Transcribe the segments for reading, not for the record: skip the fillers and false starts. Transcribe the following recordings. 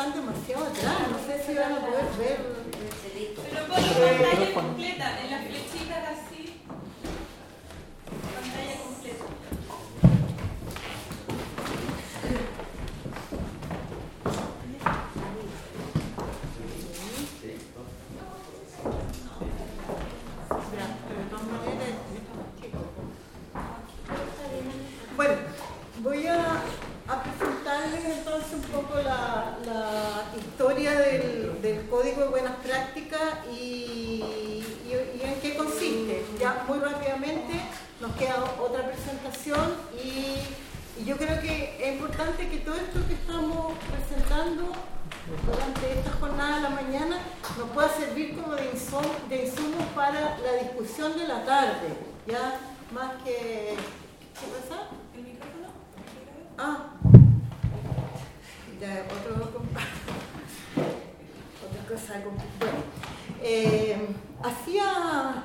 están demasiado atrás, no sé si van a poder ver. Pero pon pantalla completa, en las flechitas así. Pantalla completa. Bueno, voy a presentarles entonces un poco la historia del Código de Buenas Prácticas y en qué consiste. Ya muy rápidamente nos queda otra presentación y yo creo que es importante que todo esto que estamos presentando durante esta jornada de la mañana nos pueda servir como de insumo para la discusión de la tarde, ya más que... ¿Qué pasa? ¿El micrófono? Ah, ya, otra cosa. Bueno, hacía...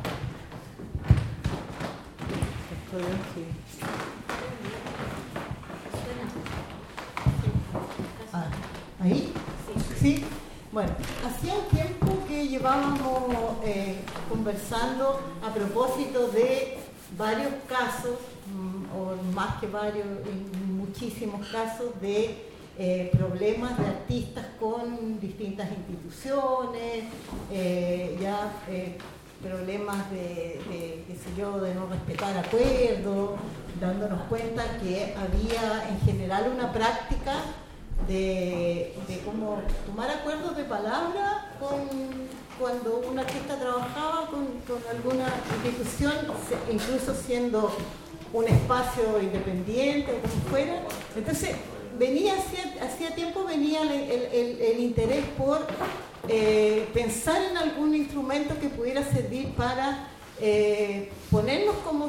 ¿Ahí? Sí. Bueno, hacía un tiempo que llevábamos conversando a propósito de varios casos, o más que varios, muchísimos casos de problemas de artistas con distintas instituciones, problemas de, qué sé yo, de no respetar acuerdos, dándonos cuenta que había en general una práctica de cómo tomar acuerdos de palabra cuando un artista trabajaba con alguna institución, incluso siendo un espacio independiente o como fuera. Entonces, hacía tiempo venía el interés por pensar en algún instrumento que pudiera servir para ponernos como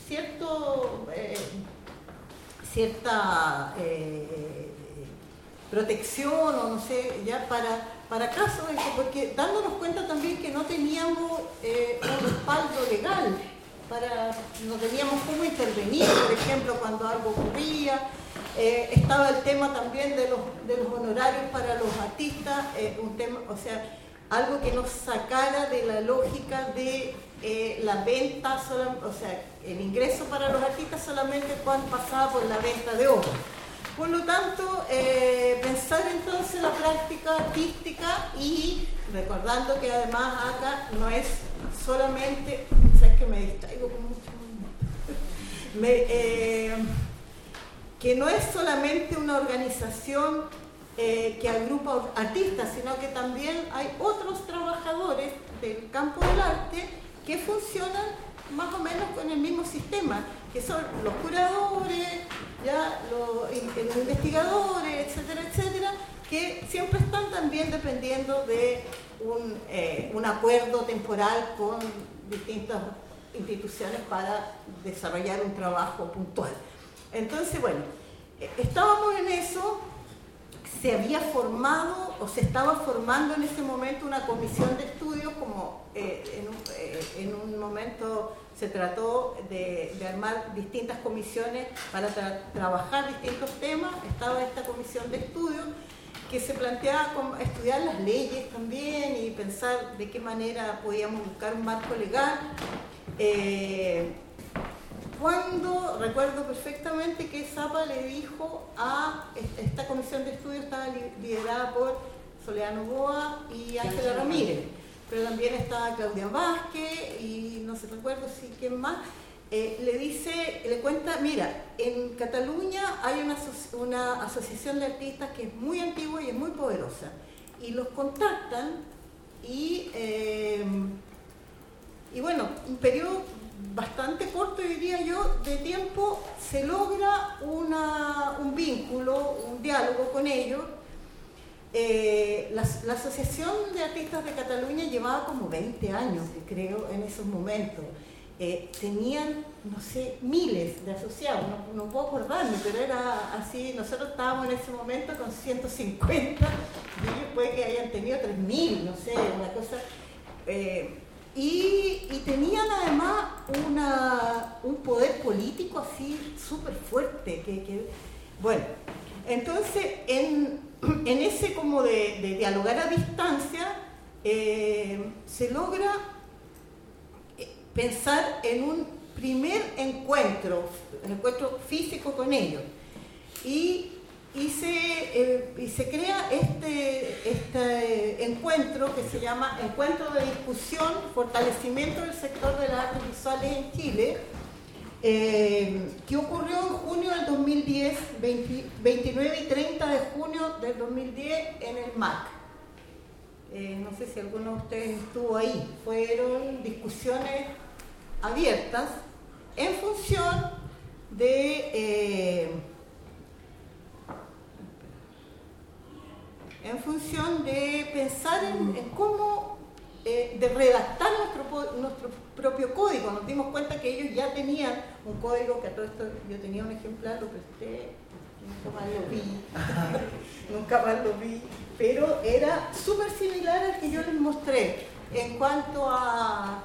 cierta protección o no sé, ya para casos, porque dándonos cuenta también que no teníamos un respaldo legal, no teníamos cómo intervenir, por ejemplo, cuando algo ocurría. Estaba el tema también de los honorarios para los artistas, un tema, o sea, algo que nos sacara de la lógica de la venta, o sea, el ingreso para los artistas solamente cuando pasaba por la venta de obras. Por lo tanto, pensar entonces la práctica artística y recordando que además acá no es solamente, sabes que me distraigo con mucho, que no es solamente una organización que agrupa artistas, sino que también hay otros trabajadores del campo del arte que funcionan más o menos con el mismo sistema, que son los curadores, los investigadores, etcétera, etcétera, que siempre están también dependiendo de un acuerdo temporal con distintas instituciones para desarrollar un trabajo puntual. Entonces, bueno, estábamos en eso. Se había formado o se estaba formando en ese momento una comisión de estudios, como en un momento se trató de armar distintas comisiones para trabajar distintos temas. Estaba esta comisión de estudios que se planteaba estudiar las leyes también y pensar de qué manera podíamos buscar un marco legal. Cuando recuerdo perfectamente que Zappa le dijo a esta comisión de estudio, estaba liderada por Soledad Novoa y Ángela Ramírez, pero también estaba Claudia Vázquez y no sé, recuerdo si quién más, le cuenta, mira, en Cataluña hay una asociación de artistas que es muy antigua y es muy poderosa, y los contactan y bueno, un periodo bastante corto, diría yo, de tiempo, se logra un vínculo, un diálogo con ellos. La Asociación de Artistas de Cataluña llevaba como 20 años, creo, en esos momentos. Tenían, no sé, miles de asociados, no puedo acordarme, pero era así. Nosotros estábamos en ese momento con 150 y ellos puede que hayan tenido 3.000, no sé, una cosa... Y tenían además un poder político así súper fuerte. Bueno, entonces en ese como de dialogar a distancia, se logra pensar en un primer encuentro físico con ellos. Y se crea este encuentro que se llama Encuentro de Discusión, Fortalecimiento del Sector de las Artes Visuales en Chile, que ocurrió en junio del 2010, 29 y 30 de junio del 2010 en el MAC. No sé si alguno de ustedes estuvo ahí. Fueron discusiones abiertas en función de pensar en cómo de redactar nuestro propio código. Nos dimos cuenta que ellos ya tenían un código, que a todo esto yo tenía un ejemplar, lo presté, nunca más lo vi, pero era súper similar al que yo les mostré en cuanto a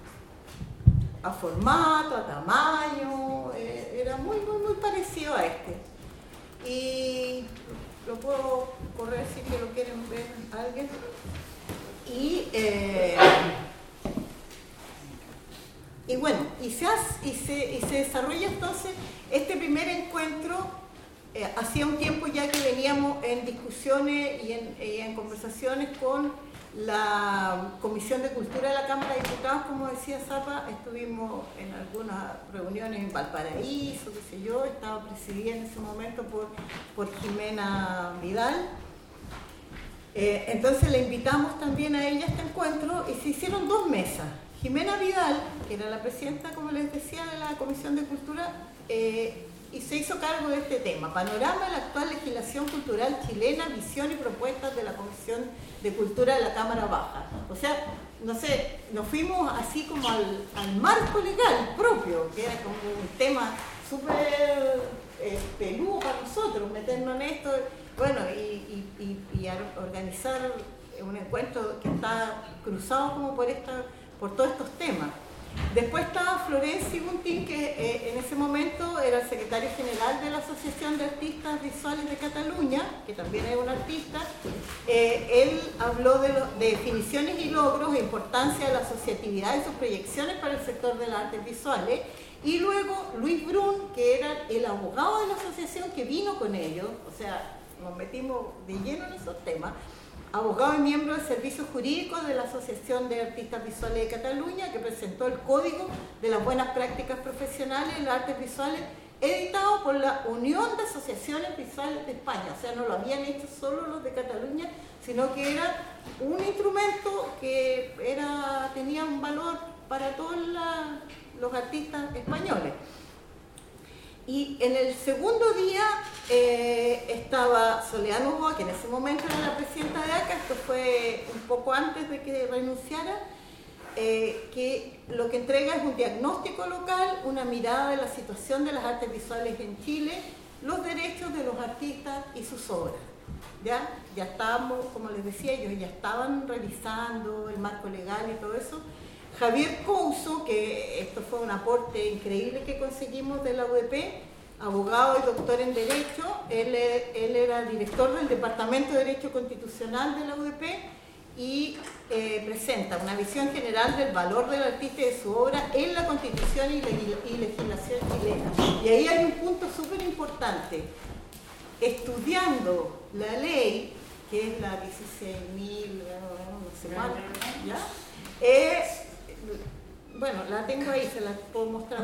formato, a tamaño, era muy parecido a este. Y lo puedo correr si que lo quieren ver alguien. Y bueno, se desarrolla entonces este primer encuentro. Hacía un tiempo ya que veníamos en discusiones y en conversaciones con la Comisión de Cultura de la Cámara de Diputados, como decía Zapa. Estuvimos en algunas reuniones en Valparaíso, qué sé yo, estaba presidida en ese momento por Jimena Vidal. Entonces le invitamos también a ella a este encuentro y se hicieron 2 mesas. Jimena Vidal, que era la presidenta, como les decía, de la Comisión de Cultura, y se hizo cargo de este tema: panorama de la actual legislación cultural chilena, visión y propuestas de la Comisión de Cultura de la Cámara Baja. O sea, no sé, nos fuimos así como al marco legal propio, que era como un tema súper peludo para nosotros, meternos en esto, bueno, y organizar un encuentro que está cruzado como por todos estos temas. Después estaba Florencio Buntín, que en ese momento era el secretario general de la Asociación de Artistas Visuales de Cataluña, que también es un artista. Él habló de definiciones y logros e importancia de la asociatividad y sus proyecciones para el sector de las artes visuales. Y luego Luis Brun, que era el abogado de la asociación que vino con ellos, o sea, nos metimos de lleno en esos temas, abogado y miembro del Servicio Jurídico de la Asociación de Artistas Visuales de Cataluña, que presentó el Código de las Buenas Prácticas Profesionales en las Artes Visuales, editado por la Unión de Asociaciones Visuales de España. O sea, no lo habían hecho solo los de Cataluña, sino que era un instrumento que tenía un valor para todos los artistas españoles. Y en el segundo día estaba Soledad Novoa, que en ese momento era la presidenta de ACA. Esto fue un poco antes de que renunciara, que lo que entrega es un diagnóstico local, una mirada de la situación de las artes visuales en Chile, los derechos de los artistas y sus obras. Ya estábamos, como les decía, ellos ya estaban revisando el marco legal y todo eso. Javier Couso, que esto fue un aporte increíble que conseguimos de la UDP, abogado y doctor en Derecho. Él era director del Departamento de Derecho Constitucional de la UDP y presenta una visión general del valor del artista y de su obra en la Constitución y legislación chilena. Y ahí hay un punto súper importante. Estudiando la ley, que es la 16.000, no sé cuál, ¿ya? Bueno, la tengo ahí, se la puedo mostrar.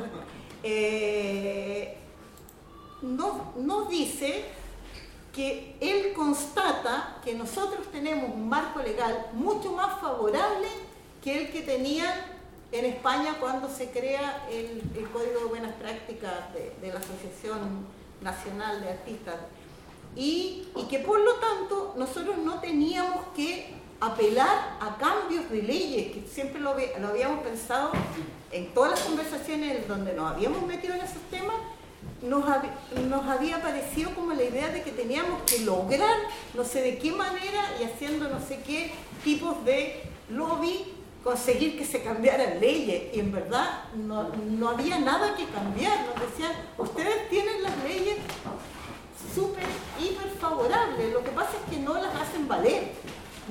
Nos dice que él constata que nosotros tenemos un marco legal mucho más favorable que el que tenían en España cuando se crea el Código de Buenas Prácticas de la Asociación Nacional de Artistas, y que por lo tanto nosotros no teníamos que apelar a cambios de leyes, que siempre lo habíamos pensado en todas las conversaciones donde nos habíamos metido en esos temas. Nos había parecido como la idea de que teníamos que lograr no sé de qué manera y haciendo no sé qué tipos de lobby conseguir que se cambiaran leyes, y en verdad no había nada que cambiar. Nos decían, ustedes tienen las leyes súper, hiper favorables. Lo que pasa es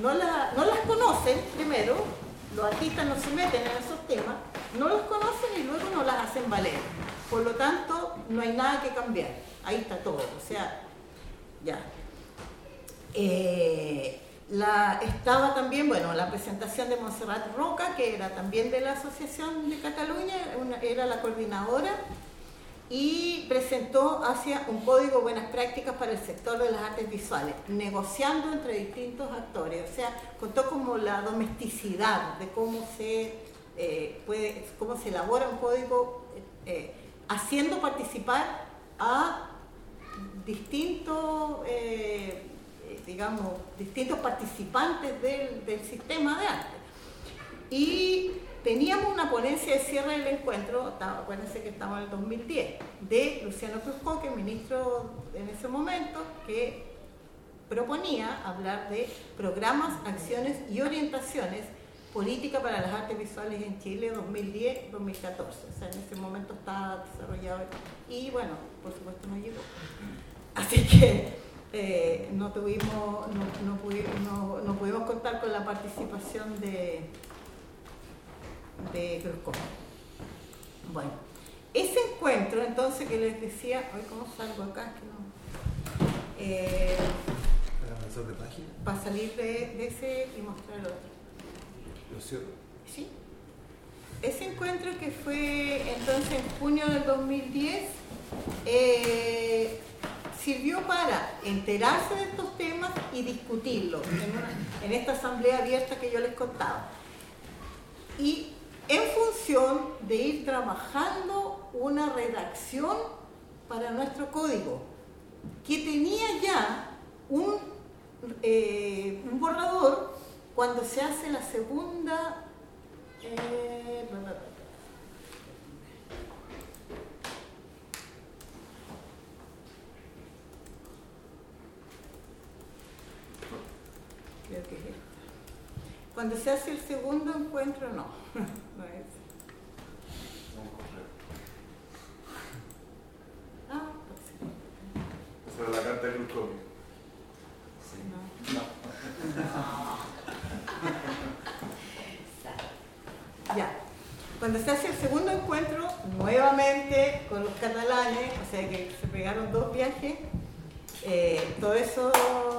no las conocen primero, los artistas no se meten en esos temas, no los conocen y luego no las hacen valer. Por lo tanto, no hay nada que cambiar. Ahí está todo. O sea, ya. Estaba también, bueno, la presentación de Montserrat Roca, que era también de la Asociación de Cataluña, era la coordinadora, y presentó hacia un código de buenas prácticas para el sector de las artes visuales, negociando entre distintos actores. O sea, contó como la domesticidad de cómo se elabora un código, haciendo participar a distintos participantes del sistema de arte. Y teníamos una ponencia de cierre del encuentro, acuérdense que estamos en el 2010, de Luciano Cruzco, que es ministro en ese momento, que proponía hablar de programas, acciones y orientaciones política para las artes visuales en Chile 2010-2014. O sea, en ese momento estaba desarrollado y bueno, por supuesto no llegó. Así que no pudimos contar con la participación de Cruzco. Bueno, ese encuentro entonces que les decía, hoy cómo salgo acá, que no, ¿Para pasar de página? para salir de ese y mostrar el otro. ¿Lo cierro? Sí. Ese encuentro que fue entonces en junio del 2010 sirvió para enterarse de estos temas y discutirlos en esta asamblea abierta que yo les contaba. Y en función de ir trabajando una redacción para nuestro código, que tenía ya un borrador cuando se hace la segunda... creo que es esta. Cuando se hace el segundo encuentro, no, no es. Ah, pues sí. Sobre la carta de Cruzco. Sí, No. Ya. Cuando se hace el segundo encuentro, nuevamente con los catalanes, o sea que se pegaron 2 viajes, todo eso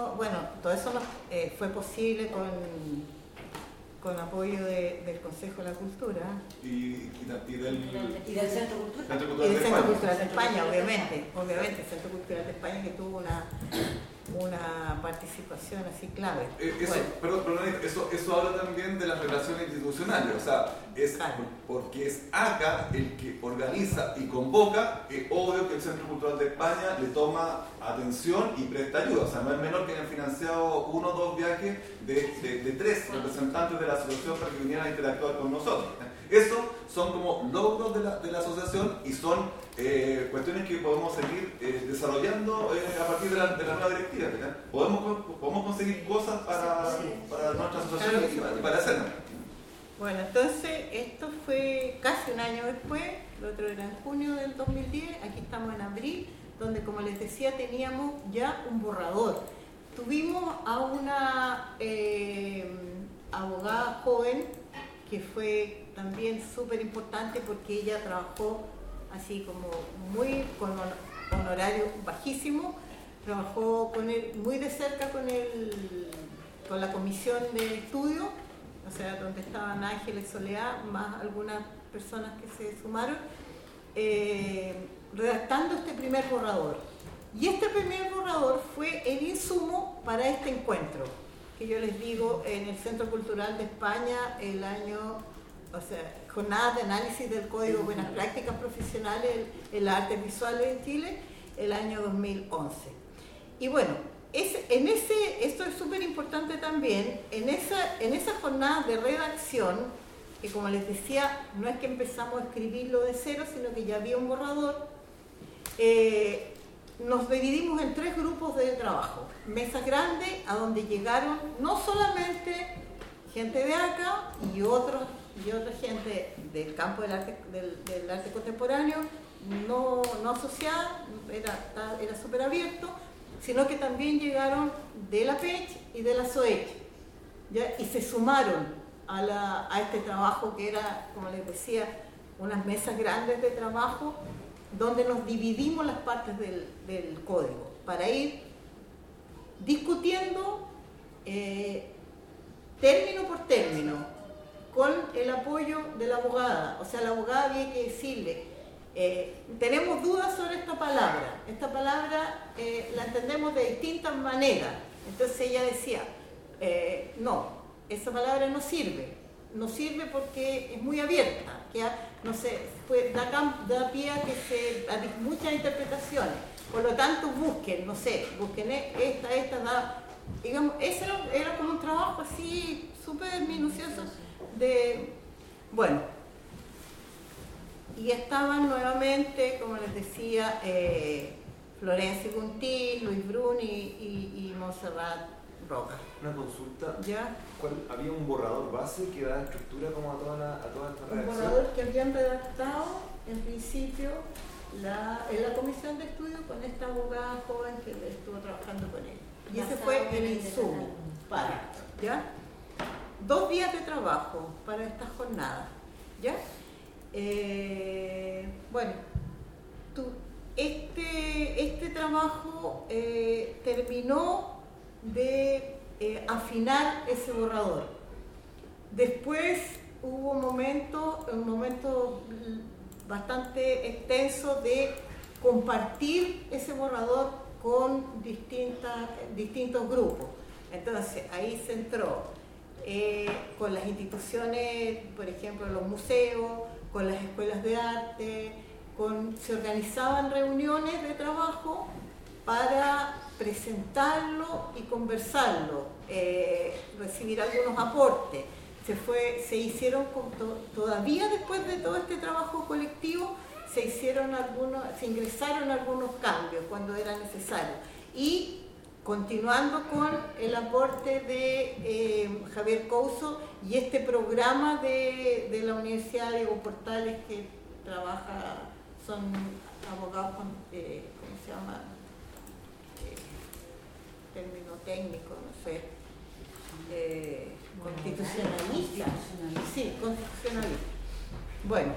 fue posible con apoyo del Consejo de la Cultura Y del Centro Cultural. y del Centro Cultural de España, obviamente, el Centro Cultural de España, que tuvo una participación así clave. Eso habla también de las relaciones institucionales, o sea, porque es ACA el que organiza y convoca, es obvio que el Centro Cultural de España le toma atención y presta ayuda, o sea, no es menor que hayan financiado 1 o 2 viajes de 3 representantes de la asociación para que vinieran a interactuar con nosotros. Esos son como logros de la asociación y son cuestiones que podemos seguir desarrollando a partir de la nueva directiva. Podemos conseguir cosas para nuestra asociación y para hacerlo. Bueno, entonces esto fue casi un año después, el otro era en junio del 2010, aquí estamos en abril, donde como les decía teníamos ya un borrador. Tuvimos a una abogada joven que fue también súper importante porque ella trabajó así como con honorario bajísimo, trabajó muy de cerca con la comisión de estudio, o sea, donde estaban Ángeles Soledad, más algunas personas que se sumaron, redactando este primer borrador. Y este primer borrador fue el insumo para este encuentro, que yo les digo, en el Centro Cultural de España, el año, o sea, jornadas de análisis del Código de Buenas Prácticas Profesionales en las Artes Visuales en Chile, el año 2011. Y bueno, esto es súper importante también, en esa jornada de redacción, que como les decía, no es que empezamos a escribirlo de cero, sino que ya había un borrador, nos dividimos en 3 grupos de trabajo. Mesas grandes, a donde llegaron no solamente gente de ACA y otra gente del campo del arte contemporáneo, no asociada, era súper abierto, sino que también llegaron de la PECH y de la SOECH. ¿ya? Y se sumaron a este trabajo que era, como les decía, unas mesas grandes de trabajo donde nos dividimos las partes del código para ir discutiendo término por término con el apoyo de la abogada. O sea, la abogada había que decirle, tenemos dudas sobre esta palabra la entendemos de distintas maneras. Entonces ella decía, no, esa palabra no sirve porque es muy abierta, que no sé, da pie a muchas interpretaciones, por lo tanto busquen esta, digamos, ese era como un trabajo así súper minucioso bueno, y estaban nuevamente, como les decía, Florencia Guntín, Luis Bruni y Montserrat Roca. Una consulta. ¿Ya? ¿Había un borrador base que da estructura como a toda esta redacción? Un borrador que habían redactado en principio en la comisión de estudio con esta abogada joven que estuvo trabajando con él. Y ese fue el insumo ¿ya? 2 días de trabajo para esta jornada, ¿ya? Bueno, este trabajo terminó de afinar ese borrador. Después hubo un momento bastante extenso de compartir ese borrador con distintos grupos. Entonces ahí se entró con las instituciones, por ejemplo los museos, con las escuelas de arte, se organizaban reuniones de trabajo para presentarlo y conversarlo, recibir algunos aportes. Se hicieron, todavía después de todo este trabajo colectivo, se ingresaron algunos cambios cuando era necesario. Y continuando con el aporte de Javier Couso y este programa de la Universidad Diego Portales que trabaja, son abogados con, ¿cómo se llama? Término técnico, no sé, constitucionalista. Sí, constitucionalista. Bueno,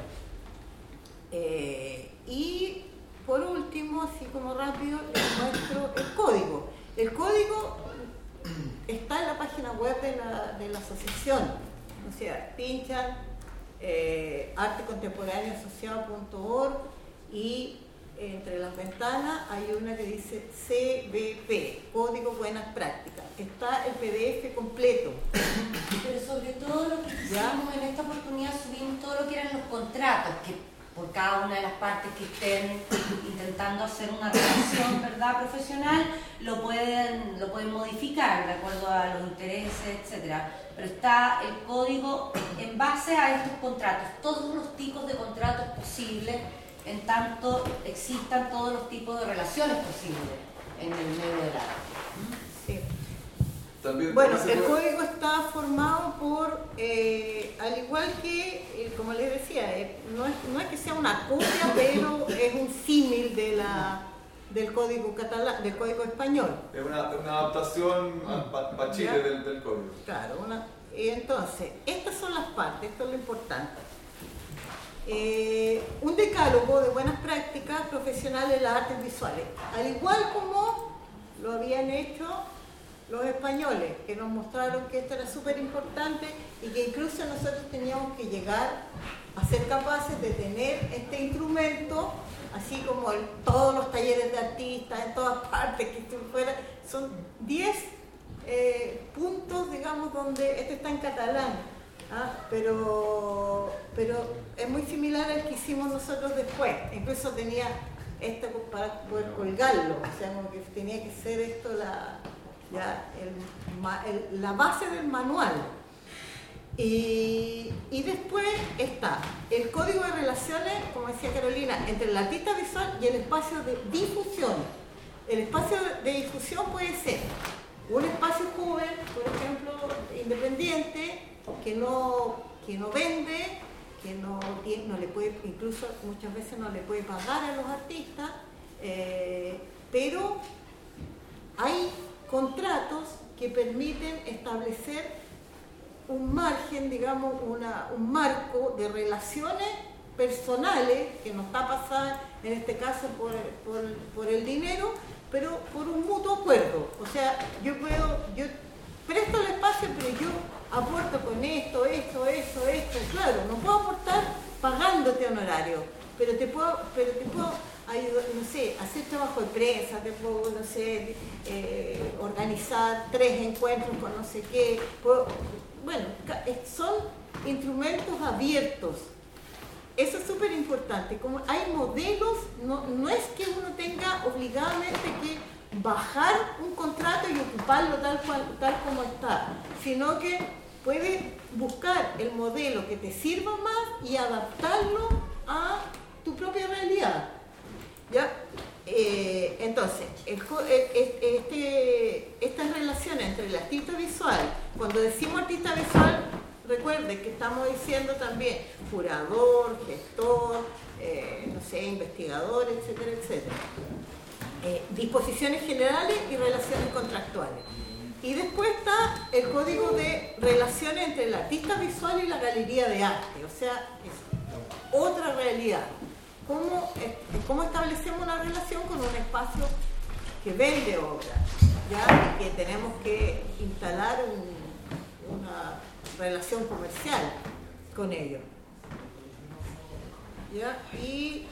y por último, así como rápido, les muestro el código. El código está en la página web de la asociación, o sea, pinchan artecontemporáneoasociado.org y entre las ventanas hay una que dice CBP, Código Buenas Prácticas. Está el PDF completo. Pero sobre todo lo que hicimos en esta oportunidad, subimos todo lo que eran los contratos, que por cada una de las partes que estén intentando hacer una relación, ¿verdad?, profesional, lo pueden modificar de acuerdo a los intereses, etcétera. Pero está el código en base a estos contratos, todos los tipos de contratos posibles, en tanto existan todos los tipos de relaciones posibles en el medio del arte. Sí. También, bueno, el código está formado por, al igual que, como les decía, no es que sea una copia, pero es un símil del código catalán, del código español. Es una adaptación para Chile del código. Claro, entonces, estas son las partes, esto es lo importante. Un decálogo de buenas prácticas profesionales en las artes visuales, al igual como lo habían hecho los españoles, que nos mostraron que esto era súper importante y que incluso nosotros teníamos que llegar a ser capaces de tener este instrumento, así como todos los talleres de artistas en todas partes, que son 10 puntos, digamos, donde este está en catalán, pero es muy similar al que hicimos nosotros después. Incluso tenía esto para poder colgarlo, o sea, como que tenía que ser esto la base del manual. Y después está el código de relaciones, como decía Carolina, entre el artista visual y el espacio de difusión. El espacio de difusión puede ser un espacio joven, por ejemplo, independiente, que no vende, que no le puede, incluso muchas veces no le puede pagar a los artistas, pero hay contratos que permiten establecer un margen, digamos, un marco de relaciones personales, que no está pasada en este caso por el dinero, pero por un mutuo acuerdo. O sea, yo presto el espacio, pero yo aporto con esto, claro, no puedo aportar pagándote honorario, pero te puedo ayudar, no sé, hacer trabajo de prensa, te puedo, no sé, organizar 3 encuentros con no sé qué, bueno, son instrumentos abiertos. Eso es súper importante. Como hay modelos, no es que uno tenga obligadamente que bajar un contrato y ocuparlo tal como está, sino que puedes buscar el modelo que te sirva más y adaptarlo a tu propia realidad. ¿Ya? Entonces, estas relaciones entre el artista visual, cuando decimos artista visual, recuerden que estamos diciendo también curador, gestor, no sé, investigador, etcétera, etcétera. Disposiciones generales y relaciones contractuales. Y después está el código de relaciones entre el artista visual y la galería de arte, o sea, es otra realidad. ¿Cómo establecemos una relación con un espacio que vende obra? ¿Ya? Y que tenemos que instalar una relación comercial con ellos. ¿Ya? Y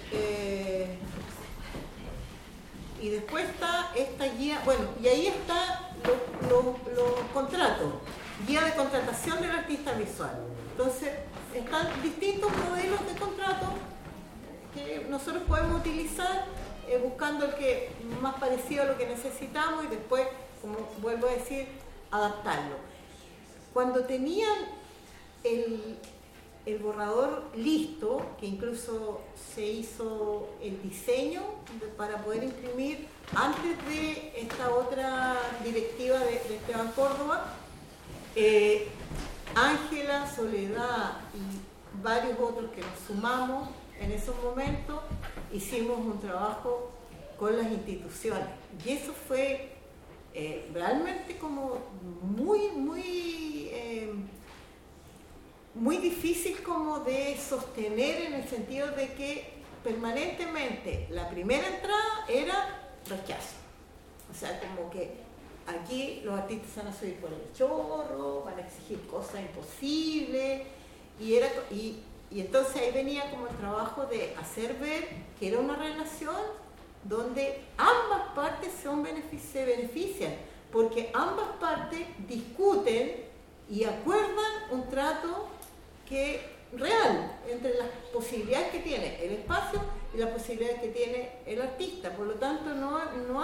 después está esta guía, bueno, y ahí están los contratos, guía de contratación del artista visual. Entonces, están distintos modelos de contrato que nosotros podemos utilizar buscando el que más parecido a lo que necesitamos y después, como vuelvo a decir, adaptarlo. Cuando tenían el borrador listo, que incluso se hizo el diseño para poder imprimir antes de esta otra directiva de Esteban Córdoba, Ángela, Soledad y varios otros que nos sumamos en esos momentos, hicimos un trabajo con las instituciones. Y eso fue realmente como muy difícil como de sostener, en el sentido de que permanentemente la primera entrada era rechazo. O sea, como que aquí los artistas van a subir por el chorro, van a exigir cosas imposibles, y entonces ahí venía como el trabajo de hacer ver que era una relación donde ambas partes se benefician, porque ambas partes discuten y acuerdan un trato real entre las posibilidades que tiene el espacio y las posibilidades que tiene el artista. Por lo tanto, no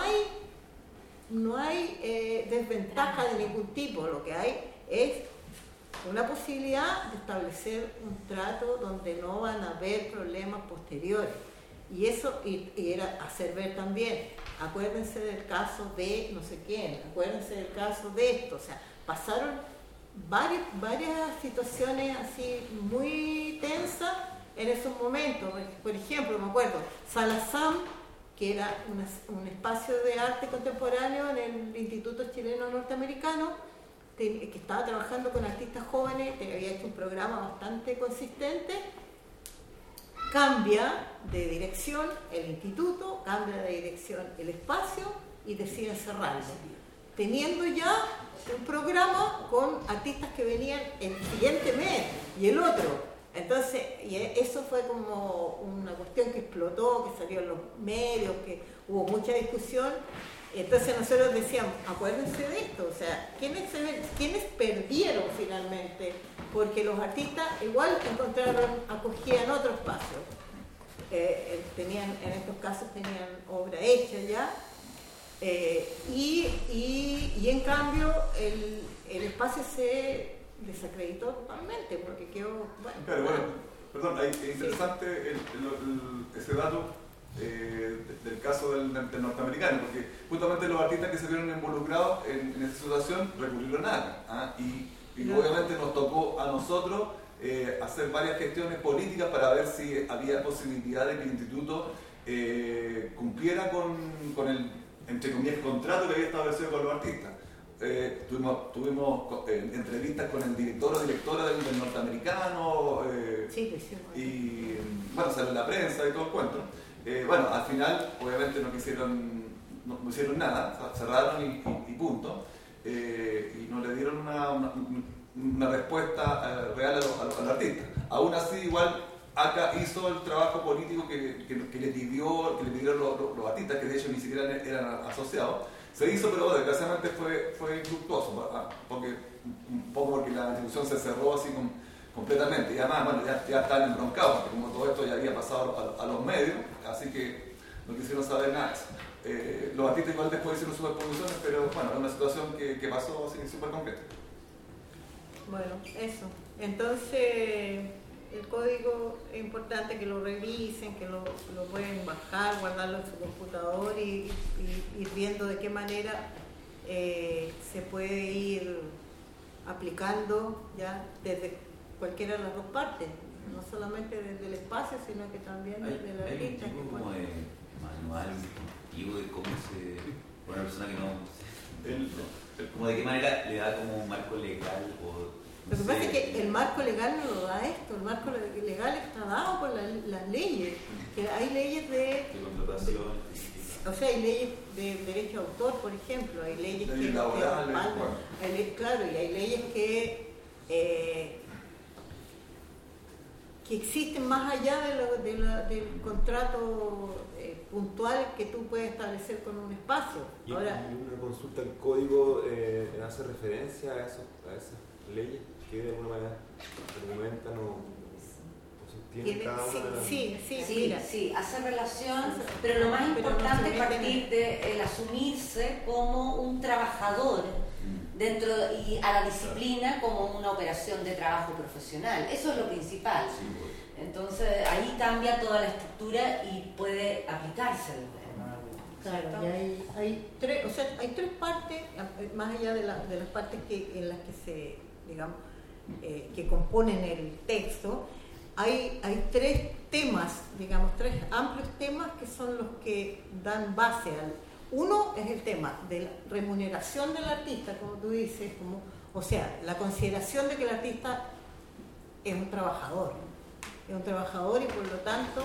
hay desventaja de ningún tipo. Lo que hay es una posibilidad de establecer un trato donde no van a haber problemas posteriores. Y eso era hacer ver también, acuérdense del caso de no sé quién, acuérdense del caso de esto. O sea, pasaron varias situaciones así muy tensas en esos momentos. Por ejemplo, me acuerdo, Sala Sam, que era un espacio de arte contemporáneo en el Instituto Chileno Norteamericano, que estaba trabajando con artistas jóvenes, que había hecho un programa bastante consistente. Cambia de dirección el instituto, cambia de dirección el espacio y deciden cerrarlo, teniendo ya un programa con artistas que venían el siguiente mes y el otro. Entonces, y eso fue como una cuestión que explotó, que salió en los medios, que hubo mucha discusión. Entonces nosotros decíamos, acuérdense de esto, o sea, ¿quiénes perdieron finalmente? Porque los artistas igual encontraron acogida en otro espacio. En estos casos tenían obra hecha ya, y en cambio el espacio se desacreditó totalmente, porque quedó, bueno. Claro, perdón, es interesante ese dato del caso del norteamericano, porque justamente los artistas que se vieron involucrados en esa situación recurrieron a y obviamente nos tocó a nosotros hacer varias gestiones políticas para ver si había posibilidad de que el instituto cumpliera con el, entre comillas, contrato que había establecido con los artistas. tuvimos entrevistas con el director o directora del norteamericano, y bueno, salió en la prensa y todo el cuento. Bueno, al final, obviamente no hicieron nada, cerraron y punto. Y no le dieron una respuesta real a los artistas. Aún así, igual, ACA hizo el trabajo político que le pidieron los artistas, que de hecho ni siquiera eran asociados. Se hizo, pero desgraciadamente fue infructuoso, un poco porque la institución se cerró así completamente. Y además, bueno, ya estaban embroncados, porque como todo esto ya había pasado a los medios, así que no quisieron saber nada de eso. Los artistas igual después hicieron sus exposiciones, pero bueno, es una situación que pasó así súper concreta. Bueno, eso. Entonces, el código es importante que lo revisen, que lo pueden bajar, guardarlo en su computador y ir viendo de qué manera se puede ir aplicando ya desde cualquiera de las dos partes, no solamente desde el espacio, sino que también desde la artista. ¿Hay un tipo como de manual instructivo de cómo una persona que no... como de qué manera le da como un marco legal o... Lo que pasa es que el marco legal no lo da esto, el marco legal está dado por las leyes, que hay leyes de contratación, o sea, hay leyes de derecho de autor, por ejemplo, hay leyes que laborales, claro, y hay leyes que existen más allá del contrato puntual que tú puedes establecer con un espacio. Y ahora, una consulta al código hace referencia a esas leyes que de alguna manera argumentan o sostienen cada una de las... Sí, hace relación, pero lo más importante es partir del asumirse como un trabajador dentro y a la disciplina como una operación de trabajo profesional. Eso es lo principal. Entonces ahí cambia toda la estructura y puede aplicarse. Claro, y hay tres partes, más allá de las partes en las que se, digamos, que componen el texto. Hay tres temas, digamos, tres amplios temas que son los que dan base al... Uno es el tema de la remuneración del artista, como tú dices, o sea, la consideración de que el artista es un trabajador y por lo tanto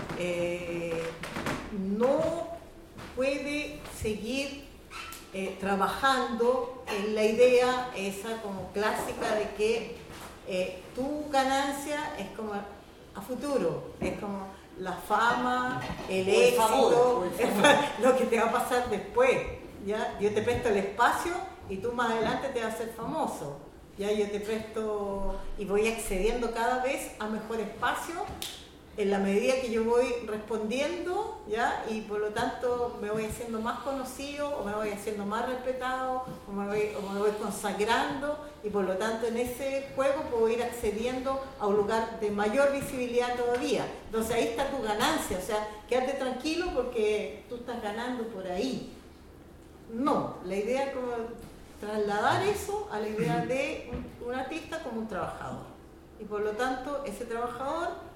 no puede seguir trabajando en la idea esa como clásica de que tu ganancia es como a futuro, es como la fama, el éxito, lo que te va a pasar después. ¿Ya? Yo te presto el espacio y tú más adelante te vas a hacer famoso. ¿Ya? Yo te presto y voy accediendo cada vez a mejor espacio en la medida que yo voy respondiendo, ¿ya? Y por lo tanto me voy haciendo más conocido, o me voy haciendo más respetado, o me voy consagrando, y por lo tanto en ese juego puedo ir accediendo a un lugar de mayor visibilidad todavía. Entonces ahí está tu ganancia, o sea, quédate tranquilo porque tú estás ganando por ahí. No, la idea es como trasladar eso a la idea de un artista como un trabajador. Y por lo tanto ese trabajador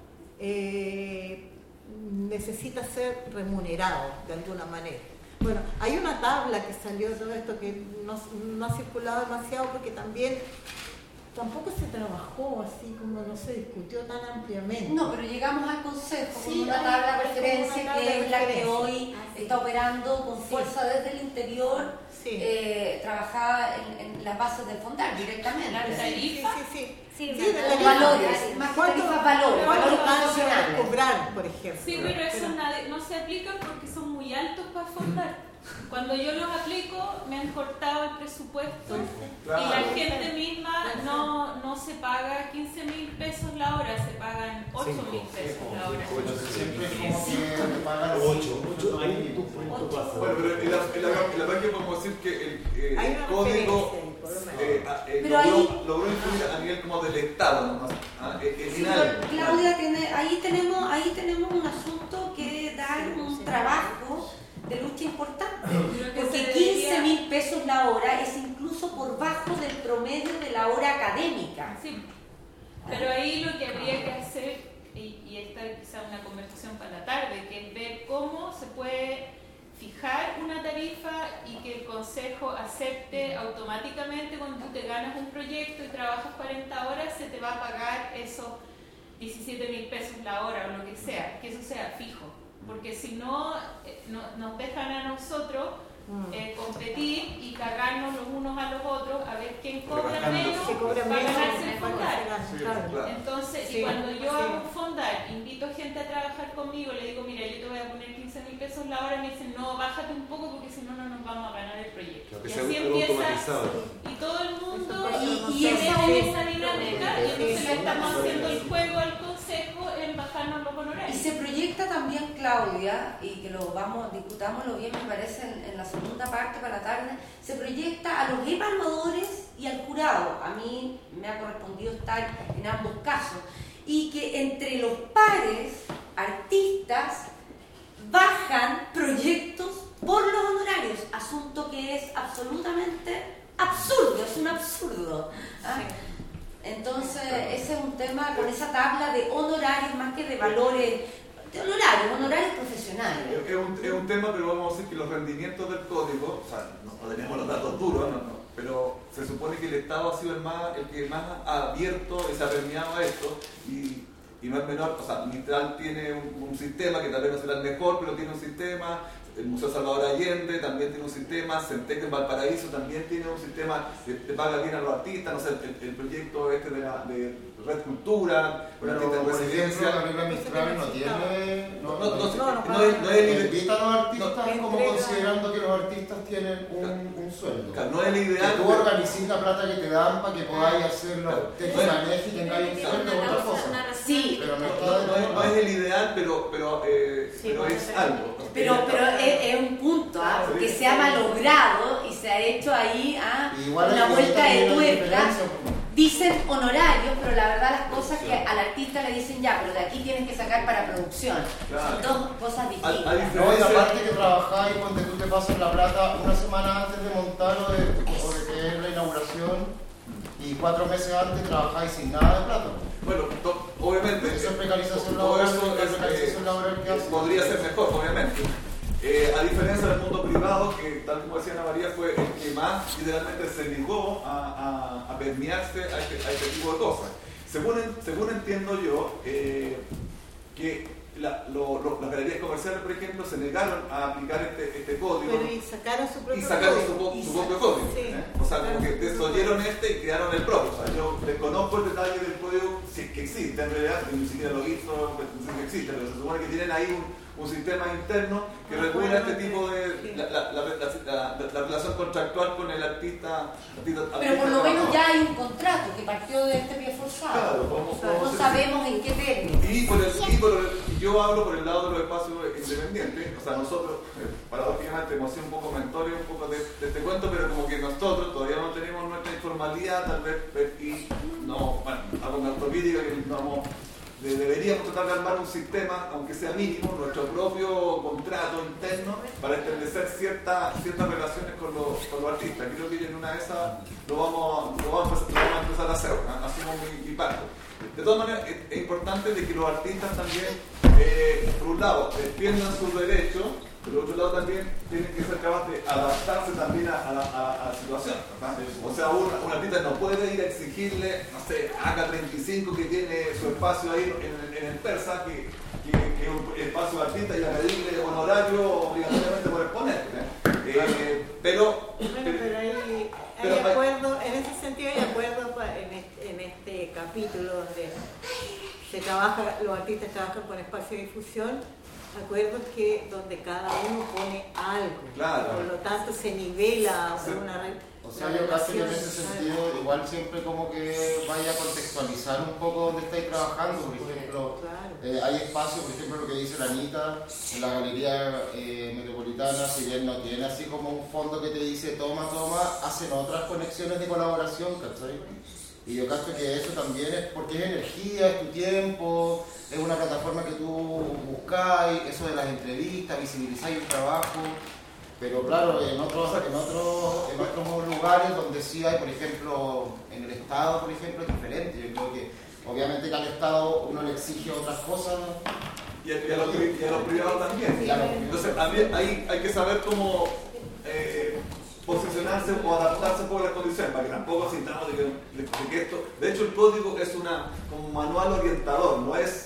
necesita ser remunerado de alguna manera. Bueno, hay una tabla que salió de todo esto que no ha circulado demasiado porque tampoco se trabajó así como no se discutió tan ampliamente. No, pero llegamos al consejo con una tabla de referencia que es la que hoy está operando con fuerza desde el interior, trabajada en las bases del Fondar directamente. ¿La tarifa? De valores, más que tarifas, valores van a cobrar, por ejemplo. Sí, pero eso no se aplica porque son muy altos para Fondar. Cuando yo los aplico, me han cortado el presupuesto y la gente misma no se paga 15.000 pesos la hora, se pagan 8.000 pesos la hora. Siempre es como que te pagan 8. Bueno, pero en la verdad que podemos decir que el código logró influir a nivel como del Estado nomás. Claudia, ahí tenemos un asunto que dar un trabajo de lucha importante, porque 15.000 pesos la hora es incluso por bajo del promedio de la hora académica. Sí, pero ahí lo que habría que hacer, y esta es quizá una conversación para la tarde, que es ver cómo se puede fijar una tarifa y que el Consejo acepte automáticamente cuando tú te ganas un proyecto y trabajas 40 horas, se te va a pagar esos 17.000 pesos la hora o lo que sea, que eso sea fijo, porque si no, nos dejan a nosotros competir y cagarnos los unos a los otros a ver quién cobra menos para ganarse el fondar. Entonces, y cuando yo hago un fondar, invito a gente a trabajar conmigo, le digo, mira, yo te voy a poner 15.000 pesos la hora, me dicen, no, bájate un poco porque si no, no nos vamos a ganar el proyecto. Y así empieza, y todo el mundo y esa dinámica, y entonces le estamos haciendo el juego al consejo en bajarnos los honorarios. Y se proyecta también, Claudia, y que discutámoslo bien, me parece, en la segunda parte para la tarde, se proyecta a los evaluadores y al jurado. A mí me ha correspondido estar en ambos casos. Y que entre los pares, artistas, bajan proyectos por los honorarios, asunto que es absolutamente absurdo, es un absurdo. ¿Ah? Entonces, ese es un tema con esa tabla de honorarios más que de valores, de honorarios profesionales. Es un tema, pero vamos a decir que los rendimientos del código, o sea, no tenemos los datos duros, pero se supone que el Estado ha sido el que más ha abierto, se ha permeado a esto, y no es menor, o sea, Mitral tiene un sistema que tal vez no será el mejor, pero tiene un sistema. El Museo Salvador Allende también tiene un sistema, Centec en Valparaíso también tiene un sistema que te paga bien a los artistas, no sé, el proyecto de Red Cultura, pero por ejemplo, la regla Mistral no tiene... No invita a los artistas como considerando que los artistas tienen un sueldo. No es el ideal. Que tú organices la plata que te dan para que podáis hacer los textos y tengáis un sueldo o otra cosa. Sí. Pero no es el ideal, pero es algo. Pero es un punto, porque se ha malogrado y se ha hecho ahí una vuelta de tuerca. Dicen honorarios, pero la verdad las cosas que al artista le dicen ya, pero de aquí tienes que sacar para producción. Son dos cosas distintas. No, y aparte que trabajáis cuando tú te pasas la plata una semana antes de montar o de que es la inauguración y 4 meses antes trabajáis sin nada de plata. Bueno, obviamente. Eso es precarización laboral que hace. Podría ser mejor, obviamente. A diferencia del mundo privado, que tal como decía Ana María, fue el que más literalmente se negó a permearse a este tipo de cosas. Según entiendo yo, que las galerías comerciales, por ejemplo, se negaron a aplicar este código. Pero y sacaron su propio código. Sí, O sea, como que desoyeron y crearon el propio. O sea, yo desconozco el detalle del código, si es que existe en realidad, ni siquiera lo hizo, no existe, pero se supone que tienen ahí un sistema interno que regula este tipo de la relación contractual con el artista. Pero por lo menos ya hay un contrato que partió de este pie forzado. Claro, no sabemos en qué términos. Y yo hablo por el lado de los espacios independientes. O sea, nosotros, paradójicamente, hemos sido un poco mentores, un poco de este cuento, pero como que nosotros todavía no tenemos nuestra informalidad, tal vez, y no, bueno, hago una autocrítica que deberíamos tratar de armar un sistema, aunque sea mínimo, nuestro propio contrato interno para establecer ciertas relaciones con los artistas. Creo que en una de esas lo vamos a empezar a hacer, hacemos mi parte. De todas maneras, es importante de que los artistas también, por un lado, defiendan sus derechos, pero por otro lado también tienen que ser capaces de adaptarse también a la situación, ¿verdad? O sea, un artista no puede ir a exigirle, no sé, a AK35 que tiene su espacio ahí en el Persa, que es un espacio de artista, y a pedirle honorario obligatoriamente por exponer. Pero hay acuerdo, en ese sentido hay acuerdo en este capítulo donde los artistas trabajan con espacio de difusión, acuerdos donde cada uno pone algo, claro. Por lo tanto se nivela una O sea, yo casi en ese sentido, igual siempre como que vaya a contextualizar un poco dónde estáis trabajando. Por ejemplo, hay espacio, por ejemplo, lo que dice la Anita, en la Galería Metropolitana, si bien no tiene así como un fondo que te dice toma, hacen otras conexiones de colaboración, ¿cachai? Y yo creo que eso también es porque es energía, es tu tiempo, es una plataforma que tú buscáis, eso de las entrevistas, visibilizáis el trabajo. Pero claro, en otros lugares donde sí hay, por ejemplo, en el Estado, por ejemplo, es diferente. Yo creo que obviamente que al Estado uno le exige otras cosas. Y a los privados también. Claro. Entonces, ahí hay que saber cómo posicionar relacionarse o adaptarse un poco a las condiciones, para que tampoco sintamos de que esto... De hecho, el código es como un manual orientador, no es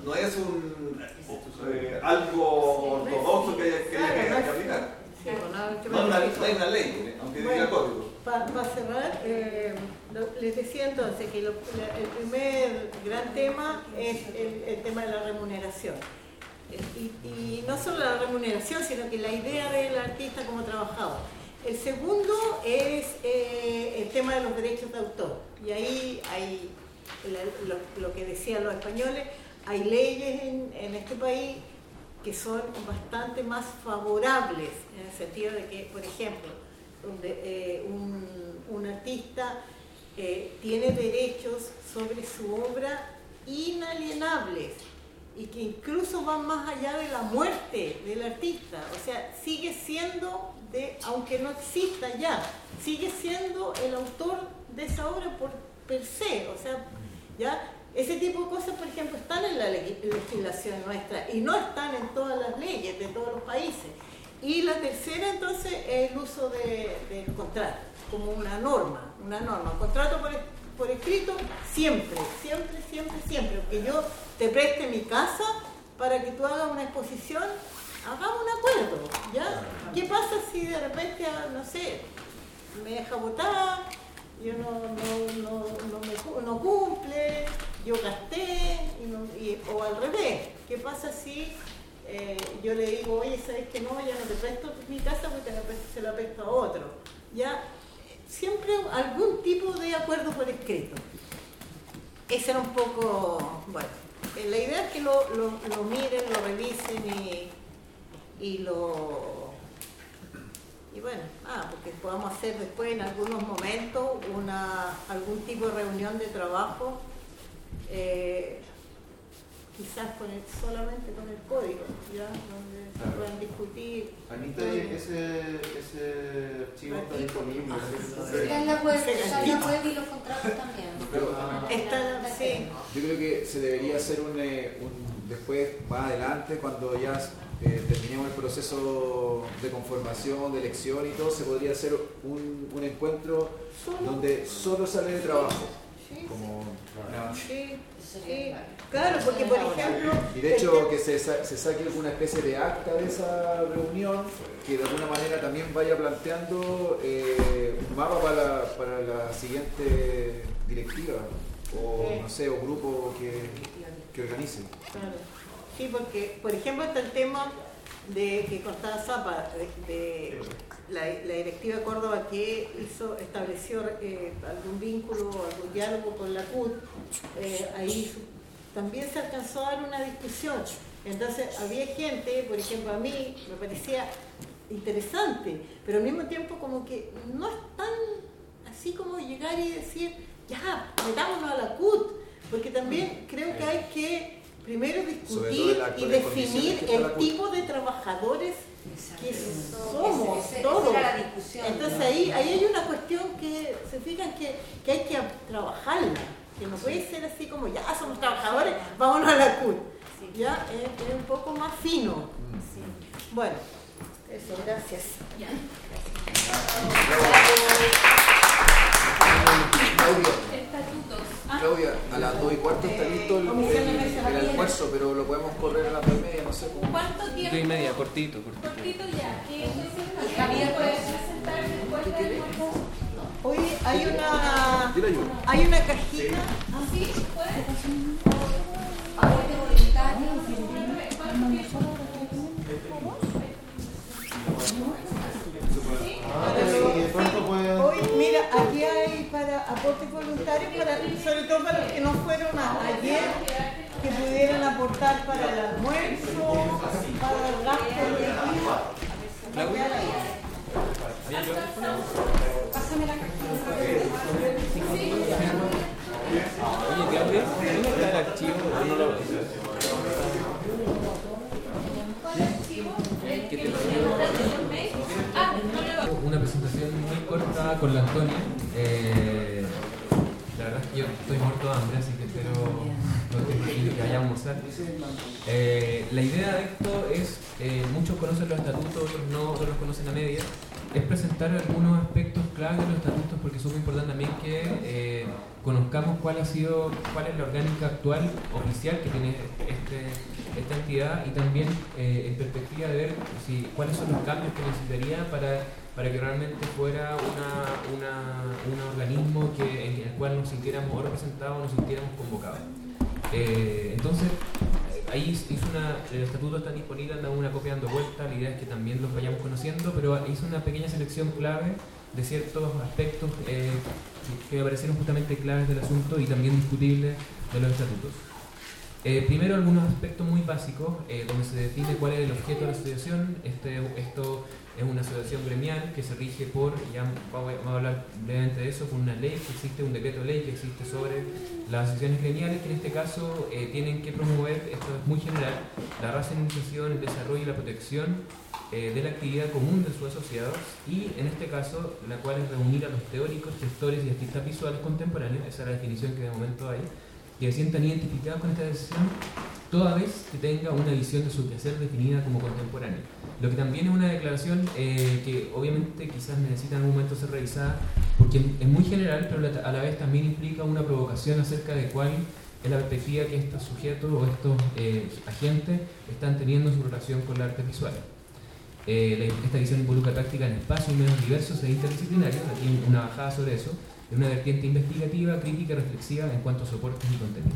algo ortodoxo que haya que aplicar. No hay una ley, aunque diga código. Para cerrar, les decía entonces que el primer gran tema es el tema de la remuneración. Y no solo la remuneración, sino que la idea del artista como trabajador. El segundo es el tema de los derechos de autor. Y ahí hay lo que decían los españoles, hay leyes en este país que son bastante más favorables, en el sentido de que, por ejemplo, donde un artista tiene derechos sobre su obra inalienables y que incluso van más allá de la muerte del artista, o sea, sigue siendo, aunque no exista ya, sigue siendo el autor de esa obra por per se, o sea, ya ese tipo de cosas, por ejemplo, están en la legislación nuestra y no están en todas las leyes de todos los países. Y la tercera, entonces, es el uso del contrato, como una norma. Un contrato por escrito, siempre, porque yo te preste mi casa para que tú hagas una exposición, hagamos un acuerdo, ¿ya? ¿Qué pasa si de repente, no sé, me deja votar, yo no cumple, yo gasté, o al revés? ¿Qué pasa si yo le digo, oye, ¿sabes que no? Ya no te presto mi casa porque se la presto a otro. Ya, siempre algún tipo de acuerdo por escrito. Ese era un poco, bueno, la idea es que lo miren, lo revisen y bueno, porque podamos hacer después en algunos momentos algún tipo de reunión de trabajo, quizás solamente con el código, ¿ya? Donde se puedan discutir. Anita, ese archivo está disponible. Está en la web y los contratos también. Sí. Yo creo que se debería hacer después, más adelante, cuando ya terminemos el proceso de conformación, de elección y todo, se podría hacer un encuentro donde solo sale de trabajo. Sí, claro, porque por ejemplo... Y de hecho que se saque alguna especie de acta de esa reunión que de alguna manera también vaya planteando un mapa para la siguiente directiva o no sé, o grupo que organice. Claro. Sí, porque por ejemplo está el tema de que contaba Zapa, de la directiva de Córdoba que estableció algún vínculo, algún diálogo con la CUT, ahí también se alcanzó a dar una discusión. Entonces había gente, por ejemplo a mí me parecía interesante, pero al mismo tiempo como que no es tan así como llegar y decir, ya, metámonos a la CUT, porque también creo que hay que primero discutir y definir el tipo de trabajadores que somos todos. Entonces ahí hay una cuestión que se fijan que hay que trabajarla, que no puede ser así como ya somos trabajadores, vámonos a la CUT. Ya es un poco más fino. Bueno, eso, gracias. Claudia, a las 2:15 está listo el almuerzo, pero lo podemos correr a las 2:30, no sé cómo. ¿Cuánto tiempo? 2:30, cortito. Cortito ya. Javier, ¿puedes presentar después del almuerzo? Oye, hay una cajita. ¿Sí? ¿Puedes? Aporte voluntario. Hoy, mira, aquí hay para aportes voluntarios, sobre todo para los que no fueron ayer, que pudieran aportar para el almuerzo, para el gasto del día. Pásame la Oye, Claudia, ¿dónde está el archivo? No lo veo. Una presentación muy corta con la Antonia. La verdad es yo estoy muerto de hambre, así que espero que vaya a almorzar. La idea de esto es, muchos conocen los estatutos, otros no, otros los conocen a media, es presentar algunos aspectos clave de los estatutos, porque es muy importante también que conozcamos cuál es la orgánica actual oficial que tiene esta entidad, y también en perspectiva de ver cuáles son los cambios que necesitaría para que realmente fuera un organismo en el cual nos sintiéramos o representados o nos sintiéramos convocados. Entonces, ahí el estatuto está disponible, anda una copia dando vuelta, la idea es que también los vayamos conociendo, pero hice una pequeña selección clave de ciertos aspectos que me parecieron justamente claves del asunto y también discutibles de los estatutos. Primero, algunos aspectos muy básicos, donde se define cuál es el objeto de la asociación. Esto es una asociación gremial que se rige por, ya vamos a hablar brevemente de eso, por una ley que existe, un decreto de ley que existe sobre las asociaciones gremiales, que en este caso tienen que promover, esto es muy general, la racionalización, el desarrollo y la protección de la actividad común de sus asociados, y en este caso la cual es reunir a los teóricos, gestores y artistas visuales contemporáneos, esa es la definición que de momento hay, que se sientan identificados con esta decisión toda vez que tenga una visión de su quehacer definida como contemporánea. Lo que también es una declaración que obviamente quizás necesita en algún momento ser revisada, porque es muy general, pero a la vez también implica una provocación acerca de cuál es la perspectiva que estos sujetos o estos agentes están teniendo en su relación con la arte visual. Esta visión involucra prácticas en espacios y medios diversos e interdisciplinarios, aquí una bajada sobre eso, de una vertiente investigativa, crítica y reflexiva en cuanto a soportes y contenidos.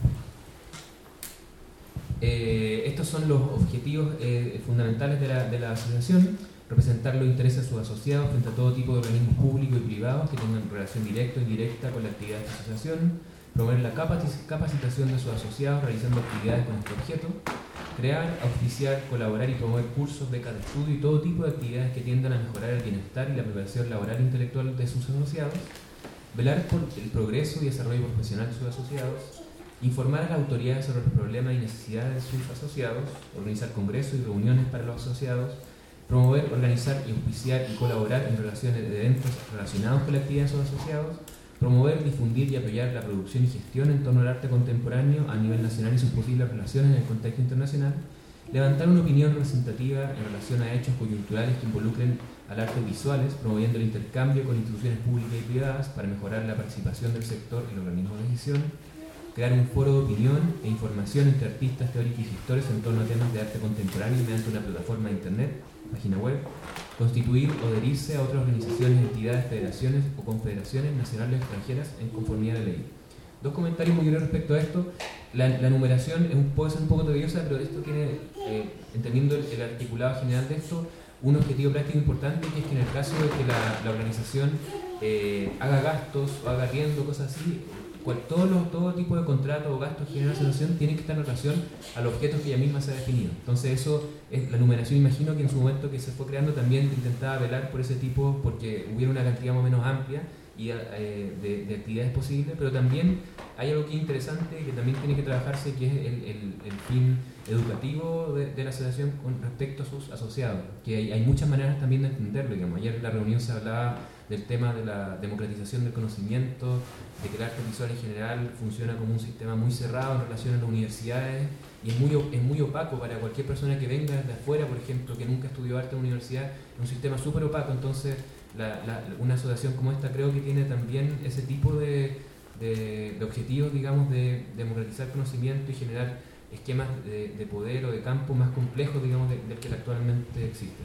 Estos son los objetivos fundamentales de la asociación: representar los intereses de sus asociados frente a todo tipo de organismos públicos y privados que tengan relación directa o indirecta con la actividad de esta asociación, promover la capacitación de sus asociados realizando actividades con este objeto, crear, auspiciar, colaborar y promover cursos, becas de estudio y todo tipo de actividades que tiendan a mejorar el bienestar y la preparación laboral e intelectual de sus asociados, velar por el progreso y desarrollo profesional de sus asociados, informar a las autoridades sobre los problemas y necesidades de sus asociados, organizar congresos y reuniones para los asociados, promover, organizar, auspiciar y colaborar en relaciones de eventos relacionados con la actividad de sus asociados, promover, difundir y apoyar la producción y gestión en torno al arte contemporáneo a nivel nacional y sus posibles relaciones en el contexto internacional, levantar una opinión representativa en relación a hechos coyunturales que involucren al arte visuales, promoviendo el intercambio con instituciones públicas y privadas para mejorar la participación del sector en organismos de decisión, crear un foro de opinión e información entre artistas, teóricos y gestores en torno a temas de arte contemporáneo mediante una plataforma de internet, página web, constituir o adherirse a otras organizaciones, entidades, federaciones o confederaciones nacionales o extranjeras en conformidad a la ley. Dos comentarios muy breves respecto a esto. La numeración puede ser un poco tediosa, pero esto tiene, entendiendo el articulado general de esto, un objetivo práctico importante, que es que en el caso de que la organización haga gastos o haga arriendo, cosas así, todo tipo de contrato o gastos que genera la asociación tiene que estar en relación a los objetos que ella misma se ha definido. Entonces eso es la numeración. Imagino que en su momento que se fue creando también intentaba velar por ese tipo, porque hubiera una cantidad más o menos amplia y de actividades posibles, pero también hay algo que es interesante, que también tiene que trabajarse, que es el fin educativo de la asociación con respecto a sus asociados, que hay muchas maneras también de entenderlo. Digamos, ayer en la reunión se hablaba del tema de la democratización del conocimiento, de que el arte visual en general funciona como un sistema muy cerrado en relación a las universidades, y es muy opaco para cualquier persona que venga de afuera, por ejemplo, que nunca estudió arte en una universidad, es un sistema súper opaco. Entonces una asociación como esta creo que tiene también ese tipo de objetivos, digamos, de democratizar conocimiento y generar esquemas de poder o de campo más complejos, digamos, del que actualmente existe.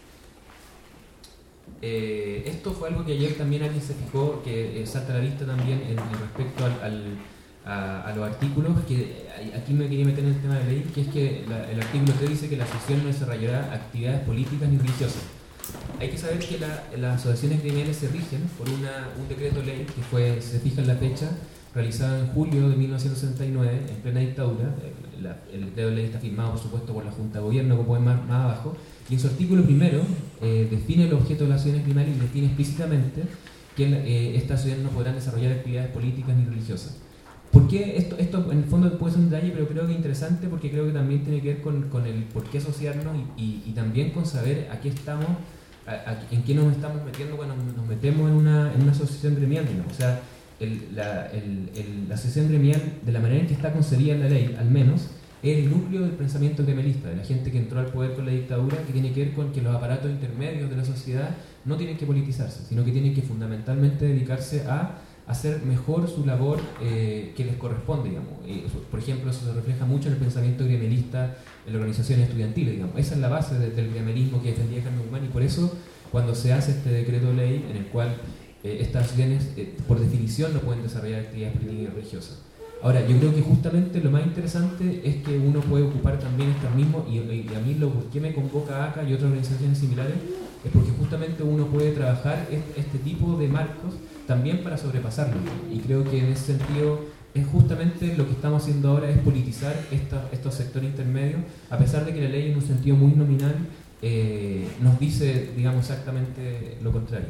Esto fue algo que ayer también alguien se fijó, que salta a la vista también en respecto a los artículos, que aquí me quería meter en el tema de ley, que es que el artículo 3 dice que la asociación no desarrollará actividades políticas ni religiosas. Hay que saber que las asociaciones gremiales se rigen por un decreto de ley que se fija en la fecha, realizado en julio de 1969, en plena dictadura. El decreto de ley está firmado, por supuesto, por la Junta de Gobierno, como pueden ver más abajo, y en su artículo primero define el objeto de las asociaciones gremiales y define explícitamente que estas asociaciones no podrán desarrollar actividades políticas ni religiosas. ¿Por qué? Esto en el fondo puede ser un detalle, pero creo que es interesante, porque creo que también tiene que ver con el por qué asociarnos y también con saber a qué estamos, en qué nos estamos metiendo cuando nos metemos en una asociación gremial, ¿no? O sea, la asociación gremial, de la manera en que está concebida en la ley, al menos, es el núcleo del pensamiento gremialista, de la gente que entró al poder con la dictadura, que tiene que ver con que los aparatos intermedios de la sociedad no tienen que politizarse, sino que tienen que fundamentalmente dedicarse a hacer mejor su labor que les corresponde, digamos. Por ejemplo, eso se refleja mucho en el pensamiento gremialista en las organizaciones estudiantiles, digamos. Esa es la base del gremialismo que defendía Carmen Guzmán, y por eso cuando se hace este decreto de ley en el cual estas asociaciones por definición no pueden desarrollar actividades políticas y religiosas. Ahora, yo creo que justamente lo más interesante es que uno puede ocupar también estos mismos, y a mí ¿por qué me convoca ACA y otras organizaciones similares? Es porque justamente uno puede trabajar este tipo de marcos también para sobrepasarlo. Y creo que en ese sentido es justamente lo que estamos haciendo ahora, es politizar estos sectores intermedios, a pesar de que la ley en un sentido muy nominal nos dice, digamos, exactamente lo contrario.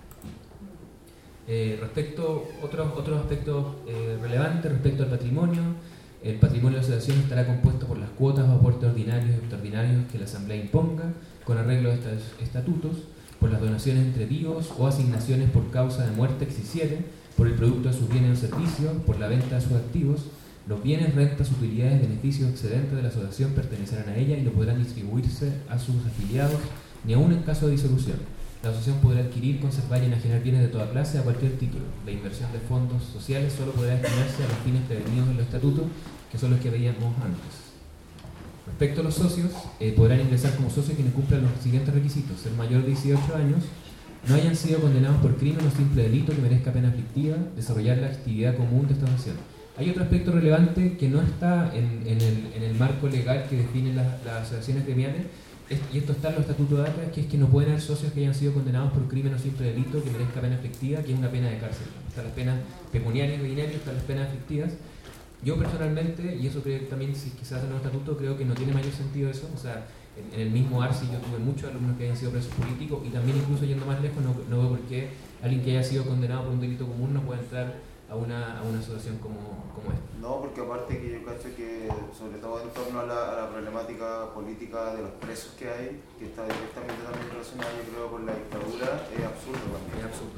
Respecto otros aspectos relevantes respecto al patrimonio, el patrimonio de la asociación estará compuesto por las cuotas o aportes ordinarios y extraordinarios que la Asamblea imponga con arreglo de estos estatutos, por las donaciones entre vivos o asignaciones por causa de muerte que se hicieren, por el producto de sus bienes o servicios, por la venta de sus activos. Los bienes, rentas, utilidades, beneficios excedentes de la asociación pertenecerán a ella y no podrán distribuirse a sus afiliados, ni aun en caso de disolución. La asociación podrá adquirir, conservar y enajenar bienes de toda clase a cualquier título. La inversión de fondos sociales solo podrá destinarse a los fines prevenidos en los estatutos, que son los que veíamos antes. Respecto a los socios, podrán ingresar como socios quienes cumplan los siguientes requisitos: ser mayor de 18 años, no hayan sido condenados por crimen o simple delito que merezca pena aflictiva, desarrollar la actividad común de esta asociación. Hay otro aspecto relevante que no está en el marco legal que define las asociaciones gremiales, y esto está en los estatutos de ACA, que es que no pueden haber socios que hayan sido condenados por crimen o simple delito que merezca pena aflictiva, que es una pena de cárcel. Están las penas pecuniarias y ordinarias, están las penas aflictivas. Yo personalmente, y eso creo que también si quizás en los estatutos, creo que no tiene mayor sentido eso. O sea, en el mismo ARSI yo tuve muchos alumnos que hayan sido presos políticos, y también incluso yendo más lejos, no veo por qué alguien que haya sido condenado por un delito común no puede entrar a una asociación como esta. No, porque aparte que yo cacho que, sobre todo en torno a la problemática política de los presos que hay, que está directamente también relacionada, yo creo, con la dictadura, es absurdo también. Es absurdo.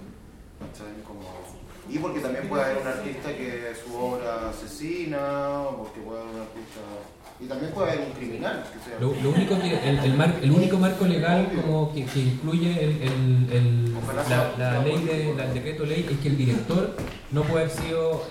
Y porque también puede haber un artista que su obra asesina, o porque puede haber un artista... Y también puede haber un criminal. Que sea... Lo único que el único marco legal como que incluye la ley del decreto ley es que el director no puede haber sido,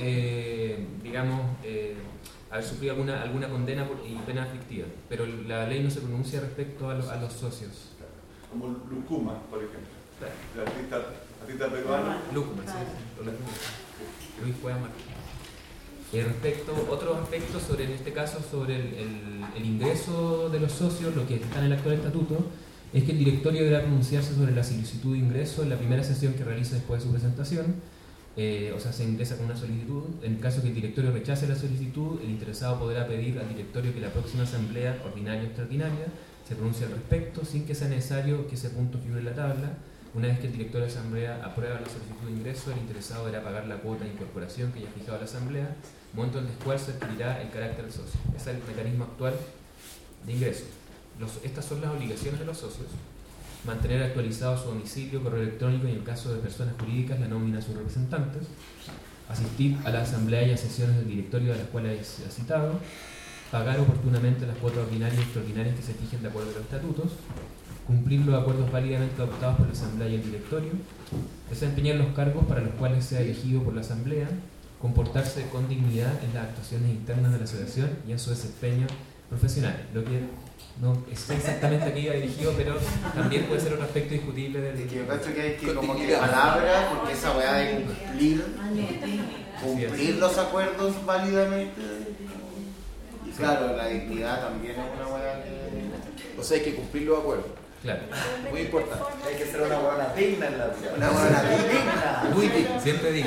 haber sufrido alguna condena y pena aflictiva, pero la ley no se pronuncia respecto a los socios. Como Lucuma, por ejemplo. Claro. El artista peruano. Lucuma, sí. Luis Cuevas Martínez. Otros aspectos sobre, en este caso, sobre el ingreso de los socios, lo que está en el actual estatuto, es que el directorio deberá pronunciarse sobre la solicitud de ingreso en la primera sesión que realice después de su presentación. O sea, se ingresa con una solicitud. En caso que el directorio rechace la solicitud, el interesado podrá pedir al directorio que la próxima asamblea ordinaria o extraordinaria se pronuncie al respecto, sin que sea necesario que ese punto figure en la tabla. Una vez que el director de la asamblea aprueba la solicitud de ingreso, el interesado deberá pagar la cuota de incorporación que haya fijado la asamblea, momento en el cual se adquirirá el carácter del socio. Ese es el mecanismo actual de ingreso. Estas son las obligaciones de los socios: mantener actualizado su domicilio, correo electrónico y, en el caso de personas jurídicas, la nómina de sus representantes, asistir a la asamblea y a sesiones del directorio a las cuales se ha citado, pagar oportunamente las cuotas ordinarias y extraordinarias que se fijen de acuerdo a los estatutos, cumplir los acuerdos válidamente adoptados por la asamblea y el directorio, desempeñar los cargos para los cuales sea elegido por la asamblea, comportarse con dignidad en las actuaciones internas de la asociación y en su desempeño profesional. Lo que no es exactamente aquí iba dirigido, pero también puede ser otro aspecto discutible del... Yo cacho que hay que como que palabras, porque esa weá de cumplir los acuerdos válidamente. Y claro, la dignidad también es una weá que... O sea, hay que cumplir los acuerdos. Claro. Muy importante. Hay que ser una buena digna en la vida. Una buena digna. Muy digna. Siempre digna.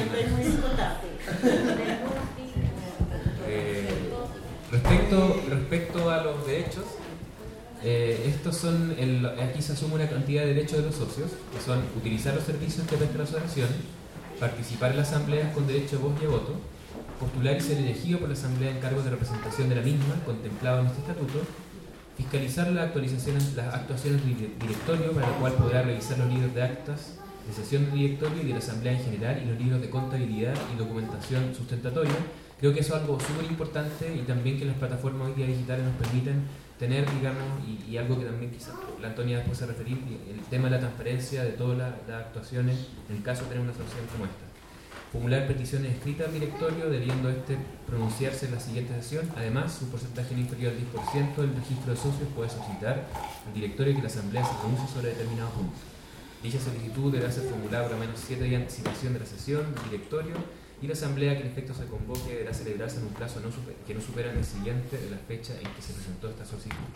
Respecto a los derechos, estos son aquí se asume una cantidad de derechos de los socios, que son utilizar los servicios que presta la asociación, participar en las asambleas con derecho a voz y a voto, postular y ser elegido por la asamblea en cargos de representación de la misma, contemplado en este estatuto, fiscalizar las actuaciones del directorio, para lo cual podrá revisar los libros de actas de sesión del directorio y de la asamblea en general y los libros de contabilidad y documentación sustentatoria. Creo que eso es algo súper importante y también que las plataformas hoy día digitales nos permiten tener, digamos, y algo que también quizás la Antonia después se referir, el tema de la transparencia de todas las actuaciones en el caso de tener una asociación como esta. Formular peticiones escritas al directorio, debiendo pronunciarse en la siguiente sesión. Además, un porcentaje no inferior al 10% del registro de socios puede solicitar al directorio que la asamblea se pronuncie sobre determinado punto. Dicha solicitud deberá ser formulada por al menos 7 días de anticipación de la sesión del directorio y la asamblea que en efecto se convoque deberá celebrarse en un plazo que no supera el siguiente de la fecha en que se presentó esta solicitud.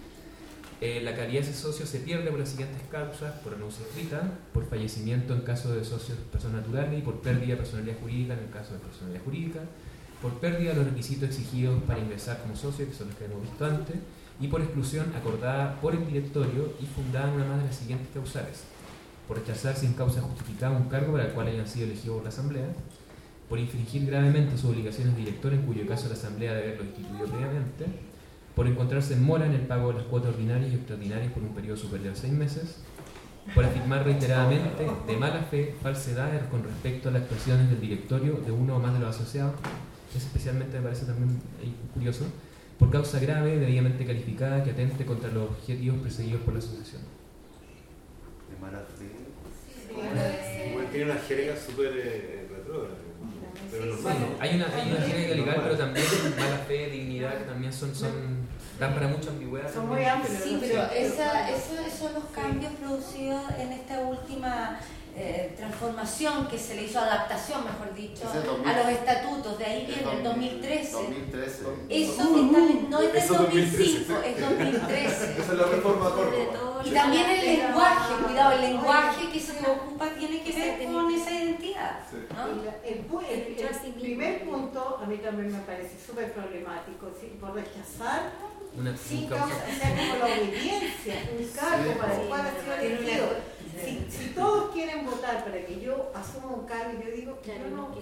La calidad de ese socio se pierde por las siguientes causas: por renuncia escrita, por fallecimiento en caso de socios personas naturales y por pérdida de personalidad jurídica en el caso de personalidad jurídica, por pérdida de los requisitos exigidos para ingresar como socio, que son los que hemos visto antes, y por exclusión acordada por el directorio y fundada en una más de las siguientes causales: por rechazar sin causa justificada un cargo para el cual hayan sido elegidos por la asamblea, por infringir gravemente sus obligaciones de director, en cuyo caso la asamblea debe haberlo instituido previamente, por encontrarse en mora en el pago de las cuotas ordinarias y extraordinarias por un periodo superior a 6 meses, por afirmar reiteradamente de mala fe falsedades con respecto a las actuaciones del directorio de uno o más de los asociados. Eso especialmente me parece también curioso, por causa grave debidamente calificada que atente contra los objetivos perseguidos por la asociación. De mala fe. Igual tiene una jerga súper retrógrada. Pero sí, hay una jerga legal, pero también mala fe, dignidad, que también dan para mucha ambigüedad. Son muy amplios. Sí, pero esos son los cambios producidos en esta última transformación que se le hizo, adaptación, mejor dicho, a los estatutos. De ahí viene el 2013. Eso no es del 2005, es 2013. Esa es la reforma y también el lenguaje, cuidado, el lenguaje que se ocupa tiene que ver con esa identidad, ¿no? El primer punto a mí también me parece súper problemático, ¿sí? Por rechazar sin causa, o sea, como la obediencia, un cargo para el cual ha sido elegido. Si todos quieren votar para que yo asuma un cargo y yo digo que yo no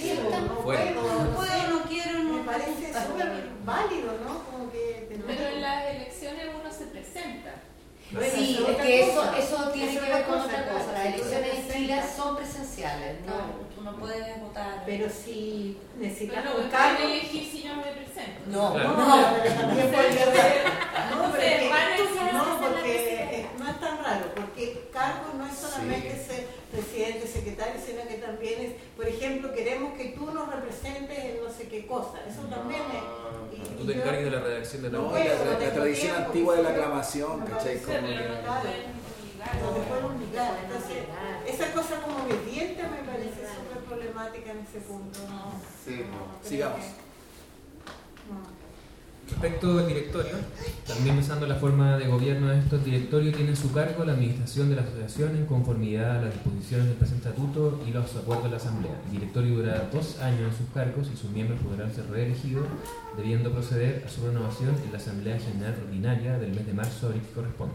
quiero, me parece súper válido, ¿no? Como que pero en las elecciones uno se presenta. Sí, es que eso tiene que ver con otra cosa. Las elecciones en Chile son presenciales, ¿no? Tú no puedes votar. Pero si necesitas un cargo, elegir si yo me presento. No, porque no es tan raro, porque cargo no es solamente ser presidente, secretario, sino que también es, por ejemplo, queremos que tú nos representes en no sé qué cosa. Eso también es. Tú te encargues de la redacción de la tradición antigua de la aclamación, ¿cachai? No te pueden obligar. Entonces, esa cosa como obediente me parece súper problemática en ese punto. Sigamos. Respecto del directorio, también pensando en la forma de gobierno de esto, el directorio tiene en su cargo la administración de la asociación en conformidad a las disposiciones del presente estatuto y los acuerdos de la asamblea. El directorio durará 2 años en sus cargos y sus miembros podrán ser reelegidos, debiendo proceder a su renovación en la asamblea general ordinaria del mes de marzo a abril que corresponde.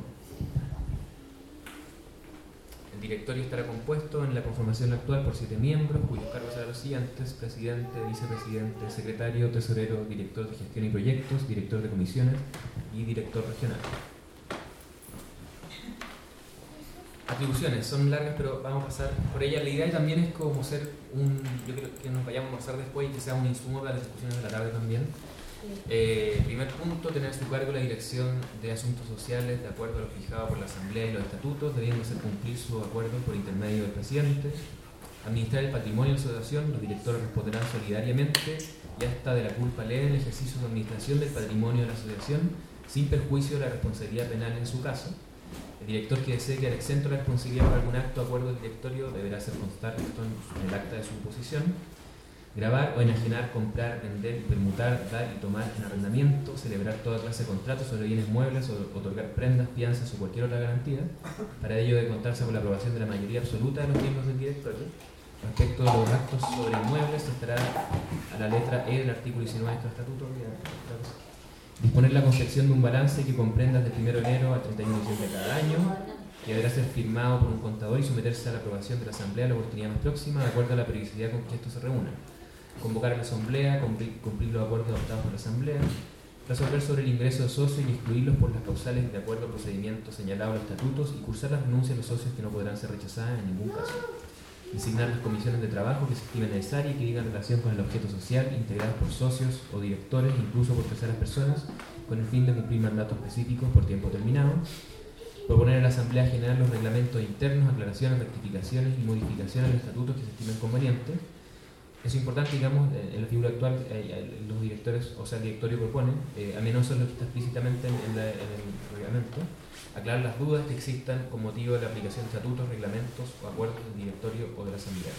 El directorio estará compuesto en la conformación actual por 7 miembros, cuyos cargos serán los siguientes: presidente, vicepresidente, secretario, tesorero, director de gestión y proyectos, director de comisiones y director regional. Atribuciones son largas, pero vamos a pasar por ellas. La idea también es como ser yo creo que nos vayamos a pasar después y que sea un insumo para las discusiones de la tarde también. Primer punto, tener a su cargo la dirección de asuntos sociales de acuerdo a lo fijado por la asamblea y los estatutos, debiendo hacer cumplir su acuerdo por intermedio del presidente. Administrar el patrimonio de la asociación, los directores responderán solidariamente y hasta de la culpa leve en el ejercicio de administración del patrimonio de la asociación, sin perjuicio de la responsabilidad penal en su caso. El director que desee quedar exento de la responsabilidad por algún acto o acuerdo del directorio deberá hacer constar esto en el acta de su posición. Grabar o enajenar, comprar, vender, permutar, dar y tomar en arrendamiento, celebrar toda clase de contratos sobre bienes muebles o otorgar prendas, fianzas o cualquier otra garantía. Para ello debe contarse con la aprobación de la mayoría absoluta de los miembros del directorio. Respecto a los actos sobre inmuebles, estará a la letra E del artículo 19 de este estatuto. Disponer la confección de un balance que comprenda desde el 1 de enero al 31 de diciembre de cada año, que deberá ser firmado por un contador y someterse a la aprobación de la asamblea a la oportunidad más próxima, de acuerdo a la periodicidad con que estos se reúnan. Convocar a la asamblea, cumplir los acuerdos adoptados por la asamblea, resolver sobre el ingreso de socios y excluirlos por las causales de acuerdo al procedimiento señalado en los estatutos y cursar las renuncias de los socios que no podrán ser rechazadas en ningún caso. Designar las comisiones de trabajo que se estimen necesarias y que digan relación con el objeto social, integradas por socios o directores, incluso por terceras personas, con el fin de cumplir mandatos específicos por tiempo terminado. Proponer a la Asamblea General los reglamentos internos, aclaraciones, rectificaciones y modificaciones de los estatutos que se estimen convenientes. Es importante, digamos, en la figura actual, los directores, o sea, el directorio propone, a menos eso es lo que está explícitamente en el reglamento, aclarar las dudas que existan con motivo de la aplicación de estatutos, reglamentos o acuerdos del directorio o de la Asamblea.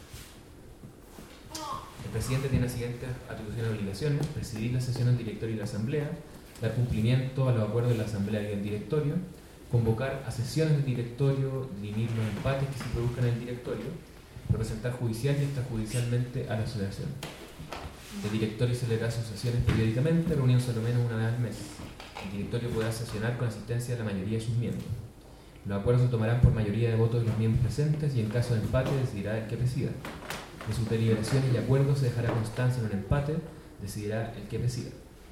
El presidente tiene las siguientes atribuciones y obligaciones: presidir las sesiones del directorio y la Asamblea, dar cumplimiento a los acuerdos de la Asamblea y del directorio, convocar a sesiones del directorio, dirimir los empates que se produzcan en el directorio, representar judicial y extrajudicialmente a la asociación. El directorio celebrará sus sesiones periódicamente, reuniéndose al menos una vez al mes. El directorio podrá sesionar con asistencia de la mayoría de sus miembros. Los acuerdos se tomarán por mayoría de votos de los miembros presentes y en caso de empate decidirá el que presida. De sus deliberaciones y acuerdos se dejará constancia en un empate, decidirá el que presida.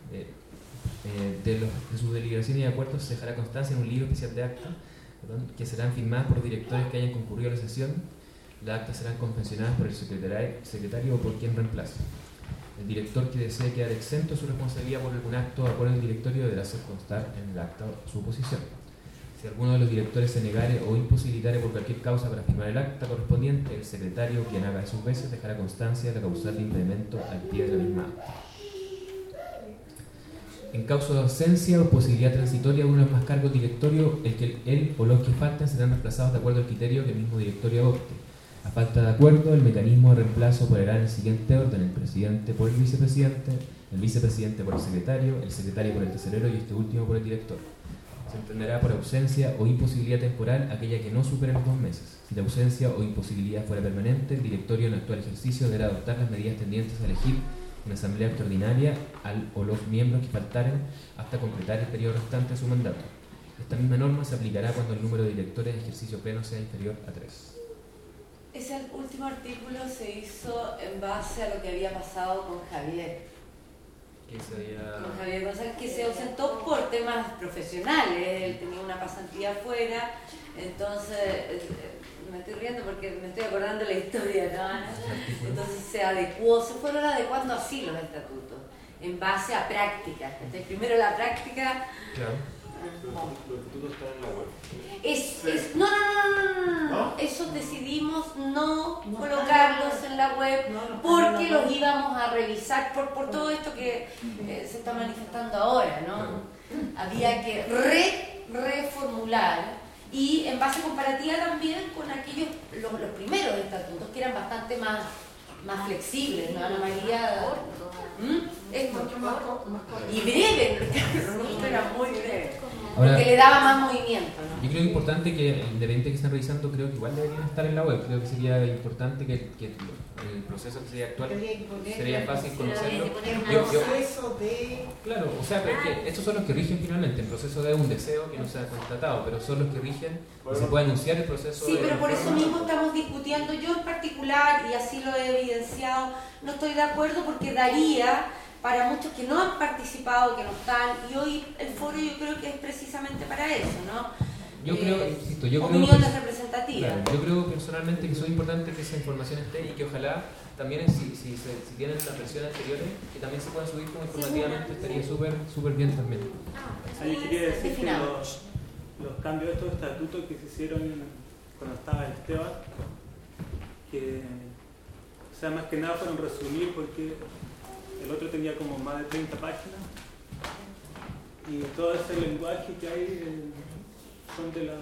De sus deliberaciones y acuerdos se dejará constancia en un libro especial de acta, que serán firmadas por los directores que hayan concurrido a la sesión. Las actas serán confeccionadas por el secretario o por quien reemplace. El director que desee quedar exento de su responsabilidad por algún acto o acuerdo del directorio deberá hacer constar en el acta su oposición. Si alguno de los directores se negare o imposibilitare por cualquier causa para firmar el acta correspondiente, el secretario, quien haga de sus veces, dejará constancia de la causal de impedimento al pie de la misma acta. En caso de ausencia o posibilidad transitoria de uno de los más cargos del directorio, él o los que falten serán reemplazados de acuerdo al criterio que el mismo directorio adopte. A falta de acuerdo, el mecanismo de reemplazo operará en el siguiente orden: el presidente por el vicepresidente por el secretario por el tesorero y este último por el director. Se entenderá por ausencia o imposibilidad temporal aquella que no supere los 2 meses. Si la ausencia o imposibilidad fuera permanente, el directorio en el actual ejercicio deberá adoptar las medidas tendientes a elegir en asamblea extraordinaria al o los miembros que faltaren hasta completar el periodo restante de su mandato. Esta misma norma se aplicará cuando el número de directores de ejercicio pleno sea inferior a 3. Ese último artículo se hizo en base a lo que había pasado con Javier. Con Javier González, que se ausentó por temas profesionales. Él tenía una pasantía afuera, entonces me estoy riendo porque me estoy acordando de la historia, ¿no? Entonces se fueron adecuando así los estatutos, en base a prácticas. Entonces, primero la práctica. Claro. Los estatutos están en la web. No. Eso decidimos no colocarlos en la web porque los íbamos a revisar por todo esto que se está manifestando ahora, ¿no? Había que reformular y en base comparativa también con aquellos, los primeros estatutos que eran bastante más flexibles, ¿no? La mayoría es mucho más y breve, era muy breve. Ahora, porque le daba más movimiento, ¿no? Yo creo que es importante que, independiente que estén revisando, creo que igual deberían estar en la web. Creo que sería importante que el proceso que sería actual sería fácil conocerlo. Claro, o sea, pero es que estos son los que rigen finalmente. El proceso de un deseo que no se ha constatado, pero son los que rigen y se puede anunciar el proceso. Sí, pero por eso mismo estamos discutiendo. Yo en particular, y así lo he evidenciado, no estoy de acuerdo porque daría para muchos que no han participado, que no están, y hoy el foro yo creo que es precisamente para eso, ¿no? Yo creo, insisto, opiniones representativas. Claro, yo creo personalmente que es importante que esa información esté y que ojalá también si tienen las versiones anteriores, que también se puedan subir como informativamente, estaría súper bien también. Yo quería decir que los cambios de estos estatutos que se hicieron cuando estaba Esteban, que o sea, más que nada fueron resumir porque el otro tenía como más de 30 páginas y todo ese lenguaje que hay son del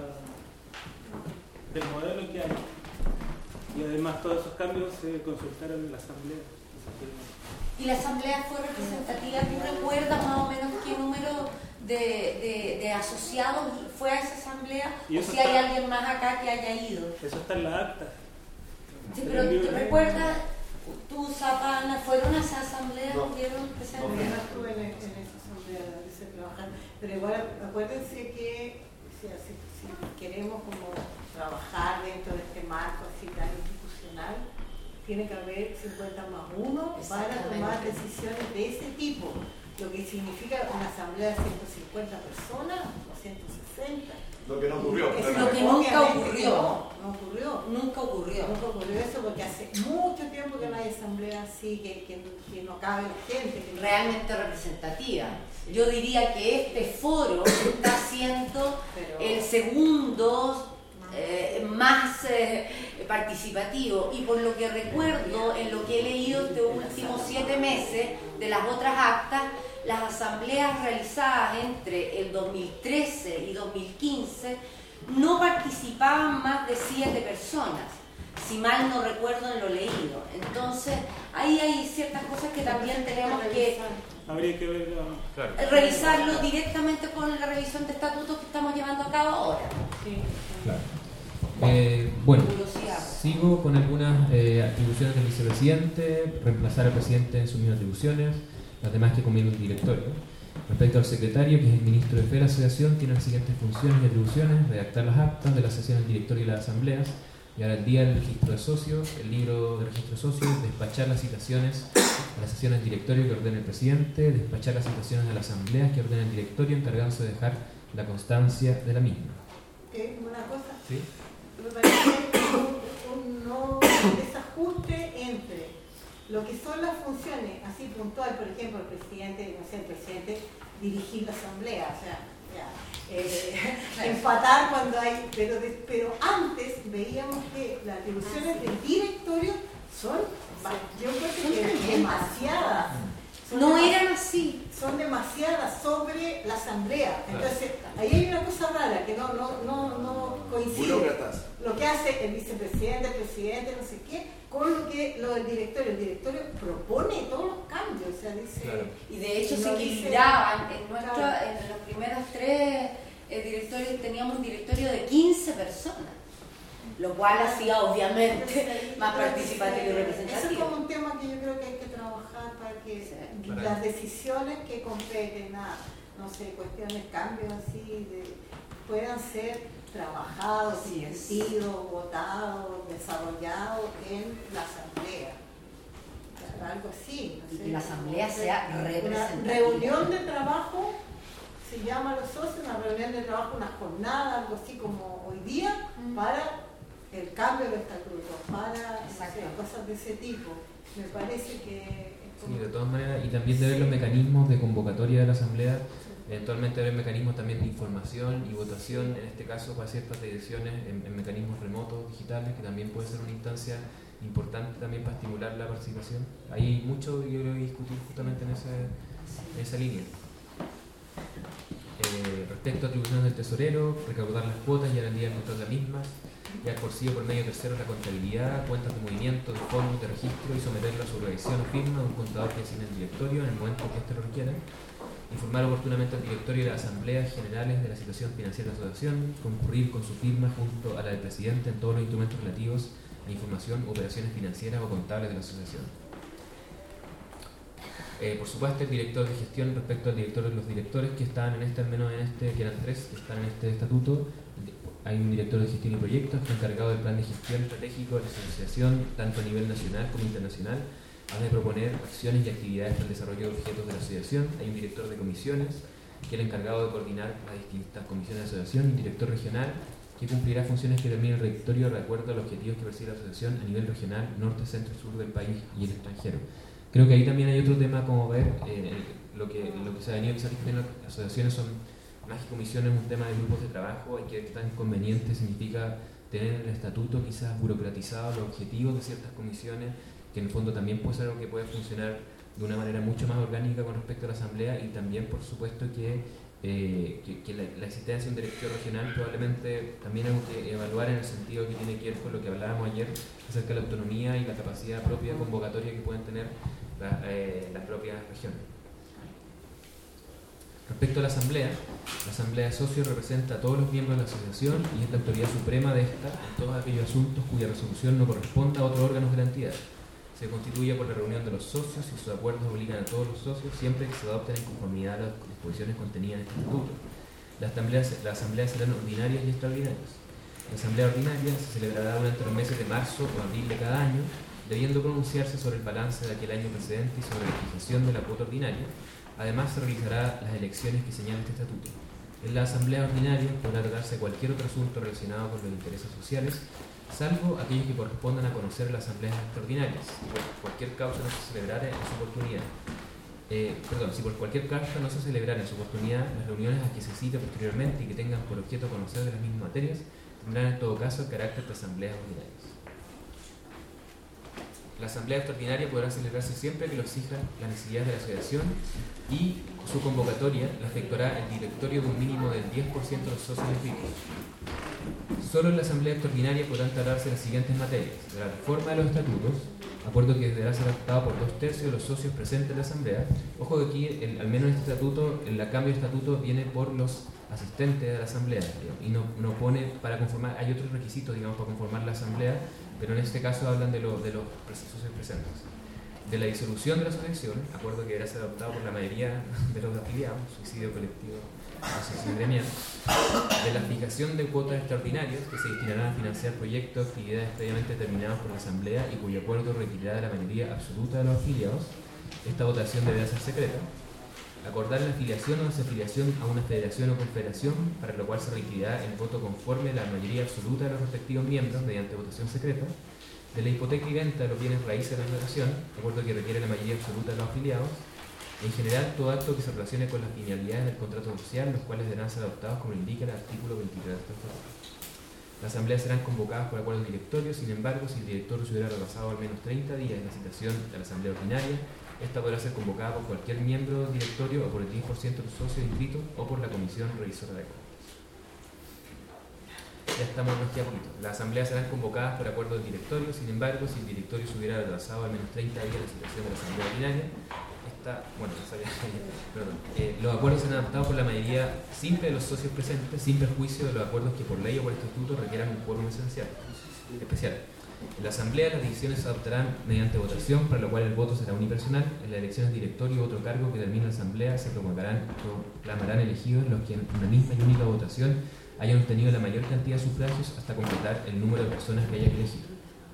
modelo que hay. Y además todos esos cambios se consultaron en la asamblea. ¿Y la asamblea fue representativa? ¿Tú recuerdas más o menos qué número de asociados fue a esa asamblea? ¿O si hay alguien más acá que haya ido? Eso está en la acta. Sí, pero ¿te recuerdas? ¿Tú, Zapana, fueron a esa asamblea? No, no estuve en esa asamblea de trabajar. Pero igual, acuérdense que si queremos como trabajar dentro de este marco así tan institucional, tiene que haber 50+1 para tomar decisiones de ese tipo. lo que significa una asamblea de 150 personas o 160. Lo que no ocurrió. Lo que nunca ocurrió. No ocurrió. Nunca ocurrió. Nunca ocurrió eso porque hace mucho tiempo que no hay asamblea así, que no cabe la gente. Que realmente representativa. Yo diría que este foro está siendo el segundo más participativo, y por lo que recuerdo, en lo que he leído estos últimos 7 meses de las otras actas, las asambleas realizadas entre el 2013 y 2015 no participaban más de 7 personas, si mal no recuerdo en lo leído. Entonces ahí hay ciertas cosas que también tenemos que habría que verlo, revisarlo directamente con la revisión de estatutos que estamos llevando a cabo ahora. Sí. Claro. Bueno, sigo con algunas atribuciones del vicepresidente: reemplazar al presidente en sus mismas atribuciones, las demás que conviene un directorio. Respecto al secretario, que es el ministro de Fe de la Asociación, tiene las siguientes funciones y atribuciones: redactar las actas de las sesiones del directorio y las asambleas, llevar al día el registro de socios, el libro de registro de socios, despachar las citaciones a las sesiones del directorio que ordene el presidente, despachar las citaciones a las asambleas que ordene el directorio, encargándose de dejar la constancia de la misma. Una cosa, ¿sí? Me parece un desajuste entre lo que son las funciones así puntual, por ejemplo, el presidente dirigir la asamblea, o sea, empatar cuando hay, pero antes veíamos que las atribuciones del directorio son, yo creo que demasiadas. No eran así. Son demasiadas sobre la asamblea. Entonces, ahí hay una cosa rara que no coincide. Lo que hace el vicepresidente, el presidente, no sé qué, con lo del directorio. El directorio propone todos los cambios. O sea, dice, claro. Y de hecho se equilibraban. En los primeros 3 directorios teníamos un directorio de 15 personas, lo cual hacía obviamente más participativo y representativo. Eso es como un tema que yo creo que hay que trabajar para que las decisiones que competen a, no sé, cuestiones, cambios así, puedan ser trabajados, discutidos, votados, desarrollados en la asamblea. Algo así. No sé, y que la asamblea sea representativa. Una reunión de trabajo, se llama a los socios, una reunión de trabajo, una jornada, algo así como hoy día, para el cambio del estatuto, para cosas de ese tipo. Me parece que... Sí, de todas maneras, y también de ver los mecanismos de convocatoria de la asamblea, eventualmente ver mecanismos también de información y votación, en este caso para ciertas decisiones en mecanismos remotos, digitales, que también puede ser una instancia importante también para estimular la participación. Hay mucho que yo creo que discutir justamente en esa línea. Respecto a atribuciones del tesorero, recaudar las cuotas y al día de control de las mismas, ya por sí o por medio tercero la contabilidad, cuentas de movimiento, de fondos, de registro, y someterlo a su revisión o firma de un contador que designe el directorio en el momento que éste lo requiera. Informar oportunamente al directorio y a las asambleas generales de la situación financiera de la asociación, concurrir con su firma junto a la del presidente en todos los instrumentos relativos a información, operaciones financieras o contables de la asociación. Por supuesto, el director de gestión respecto al director de los directores que estaban en este, al menos en este, que eran 3, que están en este estatuto. Hay un director de gestión y proyectos que es encargado del plan de gestión estratégico de la asociación, tanto a nivel nacional como internacional, además de proponer acciones y actividades para el desarrollo de objetos de la asociación. Hay un director de comisiones, que es el encargado de coordinar las distintas comisiones de la asociación, y un director regional, que cumplirá funciones que determine el directorio de acuerdo a los objetivos que persigue la asociación a nivel regional, norte, centro y sur del país y el extranjero. Creo que ahí también hay otro tema como ver, lo que se ha venido discutiendo en las asociaciones son más que comisiones, un tema de grupos de trabajo, y que tan conveniente significa tener en el estatuto quizás burocratizado los objetivos de ciertas comisiones, que en el fondo también puede ser algo que puede funcionar de una manera mucho más orgánica con respecto a la asamblea, y también por supuesto que la existencia de un directorio regional probablemente también hay que evaluar en el sentido que tiene que ver con lo que hablábamos ayer acerca de la autonomía y la capacidad propia convocatoria que pueden tener las propias regiones. Respecto a la asamblea de socios representa a todos los miembros de la asociación y es la autoridad suprema de esta en todos aquellos asuntos cuya resolución no corresponda a otros órganos de la entidad. Se constituye por la reunión de los socios y sus acuerdos obligan a todos los socios siempre que se adopten en conformidad a las disposiciones contenidas en este estatuto. Las asambleas serán ordinarias y extraordinarias. La asamblea ordinaria se celebrará durante los meses de marzo o abril de cada año, debiendo pronunciarse sobre el balance de aquel año precedente y sobre la fijación de la cuota ordinaria, Además, se realizará las elecciones que señala este estatuto. En la asamblea ordinaria podrá tratarse cualquier otro asunto relacionado con los intereses sociales, salvo aquellos que correspondan a conocer las asambleas extraordinarias, si por cualquier causa no se celebrara en su oportunidad. Si por cualquier causa no se celebrara en su oportunidad, las reuniones a que se cite posteriormente y que tengan por objeto conocer de las mismas materias tendrán en todo caso el carácter de asambleas ordinarias. La asamblea extraordinaria podrá celebrarse siempre que lo exija la necesidad de la asociación y su convocatoria la efectuará el directorio de un mínimo del 10% de los socios inscritos. Solo en la asamblea extraordinaria podrán tratarse las siguientes materias: de la reforma de los estatutos, acuerdo que deberá ser adoptado por 2/3 de los socios presentes en la asamblea. Ojo que aquí, al menos en este estatuto, el cambio de estatuto viene por los asistentes de la asamblea, digamos, y no pone para conformar, hay otros requisitos, digamos, para conformar la asamblea, pero en este caso hablan de los socios presentes. De la disolución de la asociación, acuerdo que deberá ser adoptado por la mayoría de los afiliados, suicidio colectivo, asociación gremial. De la fijación de cuotas extraordinarias que se destinarán a financiar proyectos, actividades previamente determinados por la asamblea y cuyo acuerdo requerirá de la mayoría absoluta de los afiliados. Esta votación deberá ser secreta. Acordar la afiliación o desafiliación a una federación o confederación, para lo cual se requerirá el voto conforme a la mayoría absoluta de los respectivos miembros mediante votación secreta. De la hipoteca y venta de los bienes raíces de la federación, acuerdo que requiere la mayoría absoluta de los afiliados. En general, todo acto que se relacione con las finalidades del contrato social, los cuales deberán ser adoptados como indica el artículo 23 de esta estatuto. Las asambleas serán convocadas por acuerdo directorio. Sin embargo, si el directorio se hubiera rebasado al menos 30 días en la citación de la asamblea ordinaria, esta podrá ser convocada por cualquier miembro del directorio o por el 10% de los socios inscritos o por la comisión revisora de cuentas. Ya estamos en aquí a poquito. Las asambleas serán convocadas por acuerdo del directorio. Sin embargo, si el directorio se hubiera retrasado al menos 30 días en la citación de la asamblea ordinaria, los acuerdos serán adoptados por la mayoría simple de los socios presentes, sin perjuicio de los acuerdos que por ley o por estatuto requieran un quórum especial. En la asamblea las decisiones se adoptarán mediante votación, para lo cual el voto será unipersonal. En las elecciones de directorio u otro cargo que termine la asamblea se proclamarán elegidos los que en una misma y única votación hayan obtenido la mayor cantidad de sufragios hasta completar el número de personas que haya que elegir.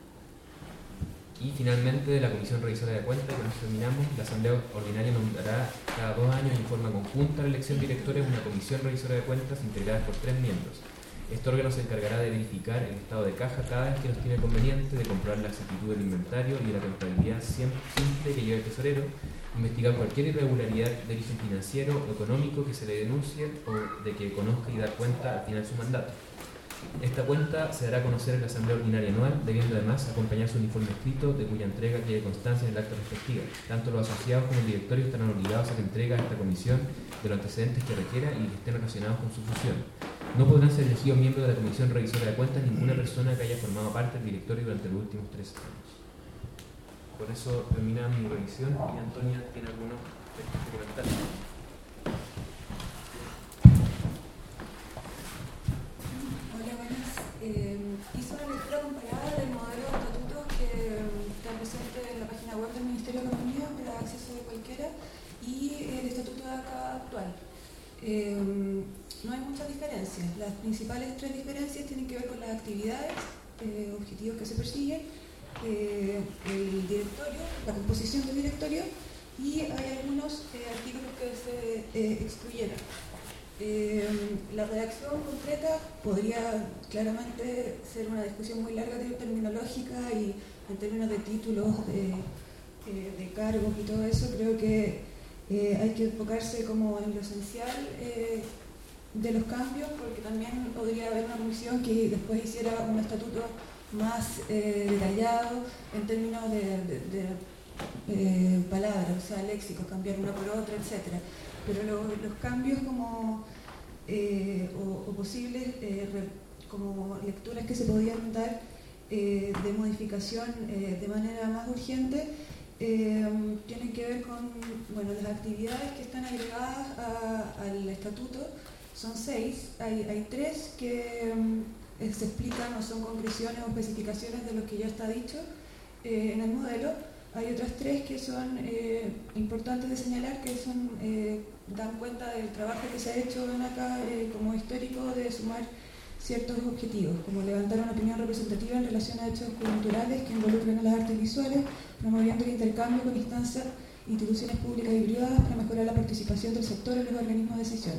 Y finalmente, de la Comisión Revisora de Cuentas, que nos terminamos, la Asamblea Ordinaria nombrará cada 2 años en forma conjunta la elección directoria de una Comisión Revisora de Cuentas integrada por 3 miembros. Este órgano se encargará de verificar el estado de caja cada vez que nos tiene conveniente, de comprobar la exactitud del inventario y de la contabilidad simple que lleva el tesorero, investigar cualquier irregularidad de origen financiero o económico que se le denuncie o de que conozca y dar cuenta al final de su mandato. Esta cuenta se dará a conocer en la Asamblea Ordinaria anual, debiendo además acompañarse un informe escrito de cuya entrega quede constancia en el acta respectiva. Tanto los asociados como el directorio estarán obligados a la entrega a esta comisión de los antecedentes que requiera y que estén relacionados con su función. No podrán ser elegidos miembros de la Comisión Revisora de Cuentas ninguna persona que haya formado parte del directorio durante los últimos 3 años. Por eso termina mi revisión y Antonia tiene algunos comentarios. Hizo una lectura comparada del modelo de estatutos que está presente en la página web del Ministerio de Economía para acceso de cualquiera y el estatuto de acá actual. No hay muchas diferencias. Las principales 3 diferencias tienen que ver con las actividades, objetivos que se persiguen, el directorio, la composición del directorio, y hay algunos artículos que se excluyeron. La redacción concreta podría claramente ser una discusión muy larga terminológica y en términos de títulos, de cargos y todo eso. Creo que hay que enfocarse como en lo esencial de los cambios, porque también podría haber una comisión que después hiciera un estatuto más detallado en términos de palabras, o sea, léxicos, cambiar una por otra, etc. Pero los cambios como o posibles como lecturas que se podían dar de modificación de manera más urgente tienen que ver con las actividades que están agregadas al estatuto. Son 6, hay 3 que se explican o son concreciones o especificaciones de lo que ya está dicho en el modelo. Hay otras 3 que son importantes de señalar, que son dan cuenta del trabajo que se ha hecho acá como histórico de sumar ciertos objetivos, como levantar una opinión representativa en relación a hechos culturales que involucren a las artes visuales, promoviendo el intercambio con instancias instituciones públicas y privadas para mejorar la participación del sector en los organismos de decisión.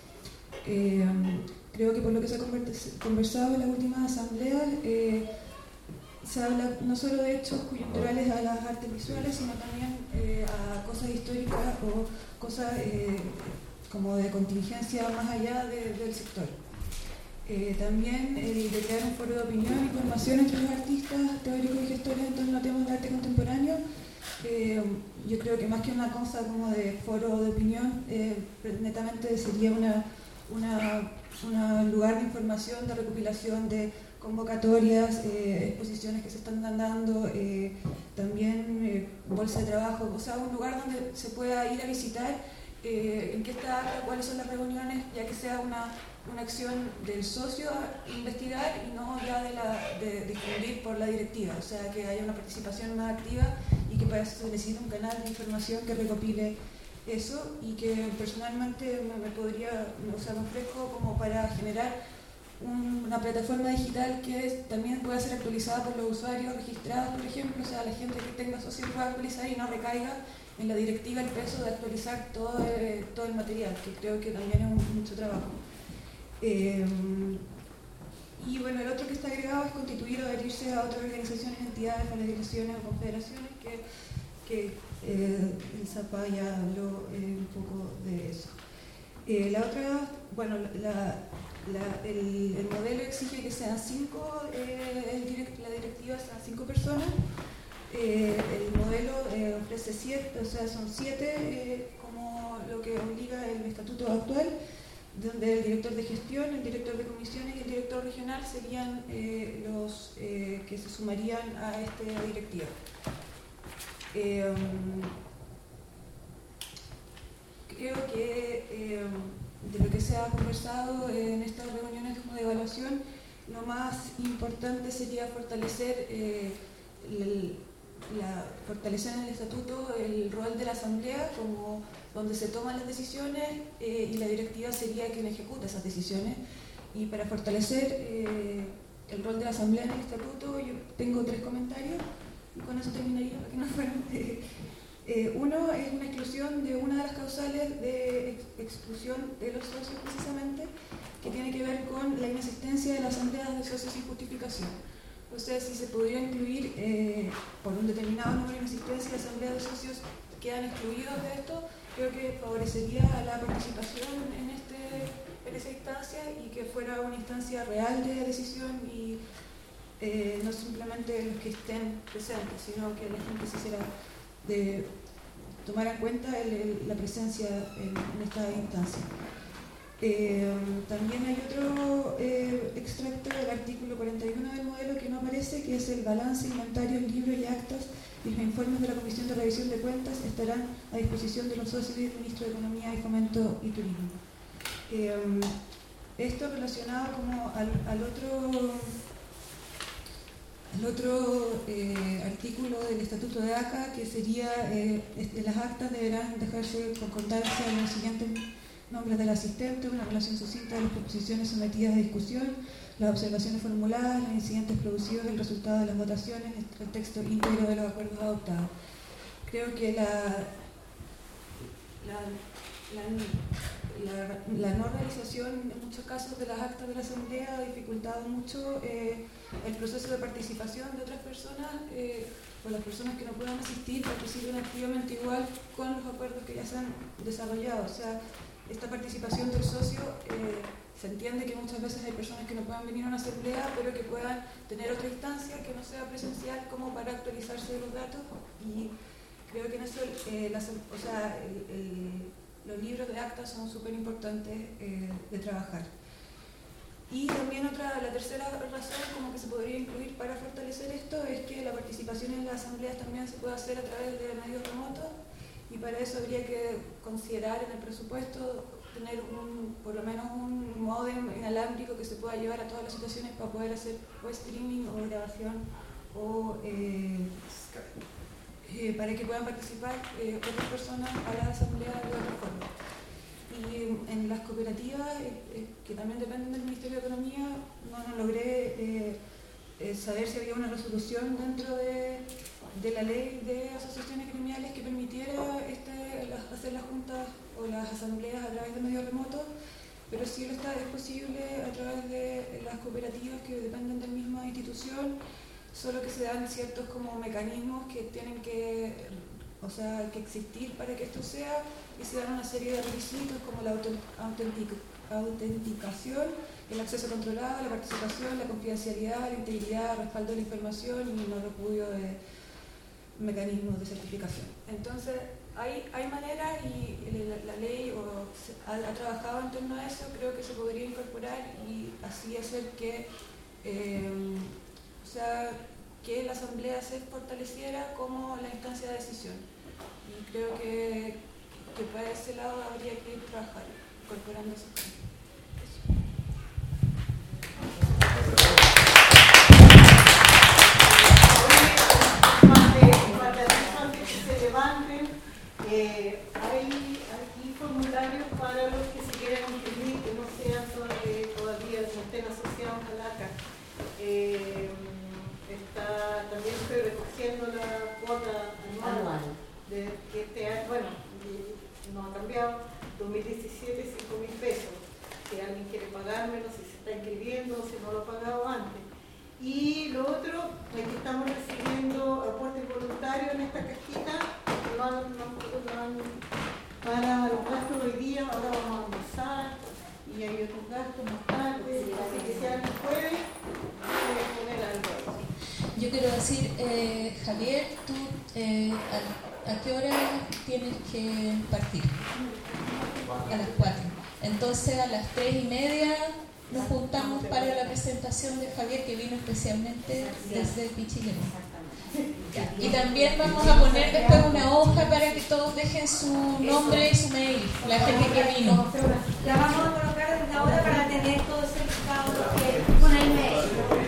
Creo que por lo que se ha conversado en las últimas asambleas, se habla no solo de hechos coyunturales a las artes visuales, sino también a cosas históricas o cosas como de contingencia más allá del sector. También el de crear un foro de opinión y formación entre los artistas, teóricos y gestores en torno a temas de arte contemporáneo. Yo creo que más que una cosa como de foro de opinión, netamente sería un lugar de información, de recopilación de convocatorias, exposiciones que se están dando, también bolsa de trabajo, o sea, un lugar donde se pueda ir a visitar en qué está, cuáles son las reuniones, ya que sea una acción del socio a investigar y no ya de difundir por la directiva, o sea, que haya una participación más activa y que para eso se necesita un canal de información que recopile eso y que personalmente me ofrezco como para generar una plataforma digital que también pueda ser actualizada por los usuarios registrados, por ejemplo, o sea, la gente que tenga socio pueda actualizar y no recaiga en la directiva el peso de actualizar todo el material, que creo que también es mucho trabajo. Y bueno, el otro que está agregado es constituir o adherirse a otras organizaciones, entidades, federaciones o confederaciones que el Zapa ya habló un poco de eso. La otra, bueno, el modelo exige que sean 5, la directiva sean 5 personas. El modelo ofrece 7, o sea, son 7 como lo que obliga el estatuto actual, donde el director de gestión, el director de comisiones y el director regional serían los que se sumarían a esta directiva. Creo que de lo que se ha conversado en estas reuniones de evaluación, lo más importante sería fortalecer en el estatuto el rol de la asamblea como donde se toman las decisiones y la directiva sería quien ejecuta esas decisiones. Y para fortalecer el rol de la asamblea en el estatuto, yo tengo 3 comentarios y con eso terminaría para que no fueran. Uno es una exclusión de una de las causales de exclusión de los socios precisamente, que tiene que ver con la inexistencia de las asambleas de socios sin justificación. O sea, si se podría incluir por un determinado número de inexistencia de asambleas de socios quedan excluidos de esto, creo que favorecería a la participación en esa instancia y que fuera una instancia real de decisión y no simplemente los que estén presentes, sino que la gente se hiciera de tomar en cuenta la presencia en esta instancia. También hay otro extracto del artículo 41 del modelo que no aparece, que es el balance, inventarios, libros y actas y los informes de la Comisión de Revisión de Cuentas estarán a disposición de los socios y del Ministro de Economía y Fomento y Turismo. Esto relacionado como al otro artículo del Estatuto de ACA, que sería las actas deberán dejarse con constancia en los siguientes nombres del asistente, una relación sucinta de las proposiciones sometidas a discusión, las observaciones formuladas, los incidentes producidos, el resultado de las votaciones, el texto íntegro de los acuerdos adoptados. Creo que la no realización en muchos casos de las actas de la Asamblea ha dificultado mucho el proceso de participación de otras personas o las personas que no puedan asistir participen activamente igual con los acuerdos que ya se han desarrollado. O sea, esta participación del socio se entiende que muchas veces hay personas que no puedan venir a una asamblea, pero que puedan tener otra instancia que no sea presencial como para actualizarse de los datos, y creo que en eso los libros de actas son súper importantes de trabajar. Y también la tercera razón como que se podría incluir para fortalecer esto es que la participación en las asambleas también se puede hacer a través de medios remotos, y para eso habría que considerar en el presupuesto tener por lo menos un módem inalámbrico que se pueda llevar a todas las situaciones para poder hacer o streaming o grabación o para que puedan participar otras personas a la asamblea de otra forma. Y en las cooperativas, que también dependen del Ministerio de Economía, no logré saber si había una resolución dentro de de la ley de asociaciones gremiales que permitiera hacer las juntas o las asambleas a través de medios remotos, pero sí es posible a través de las cooperativas que dependen de la misma institución, solo que se dan ciertos como mecanismos que tienen que existir para que esto sea, y se dan una serie de requisitos como la autenticación, el acceso controlado, la participación, la confidencialidad, la integridad, el respaldo de la información y no repudio de mecanismos de certificación. Entonces, hay maneras y la ley ha trabajado en torno a eso, creo que se podría incorporar y así hacer que que la asamblea se fortaleciera como la instancia de decisión. Y creo que para ese lado habría que ir trabajando, incorporando eso. Antes que se levanten, hay aquí formularios para los que se quieran inscribir, que no sean todavía no estén asociados a la ACA. También estoy recogiendo la cuota anual de que este año, no ha cambiado, 2017 $5.000. Si alguien quiere pagármelo, si se está inscribiendo, si no lo ha pagado antes. Y lo otro es que estamos recibiendo aportes voluntarios en esta cajita que van para los gastos de hoy día. Ahora vamos a almorzar y hay otros gastos más tarde, así que si alguien puede poner algo ahí. Yo quiero decir, Javier, tú ¿a qué hora tienes que partir? A las 4. Entonces a las 3:30 nos juntamos para la presentación de Javier, que vino especialmente desde Pichilemu. Y también vamos a poner después una hoja para que todos dejen su nombre y su mail, la gente que vino. La vamos a colocar desde ahora para tener todo certificado con el mail.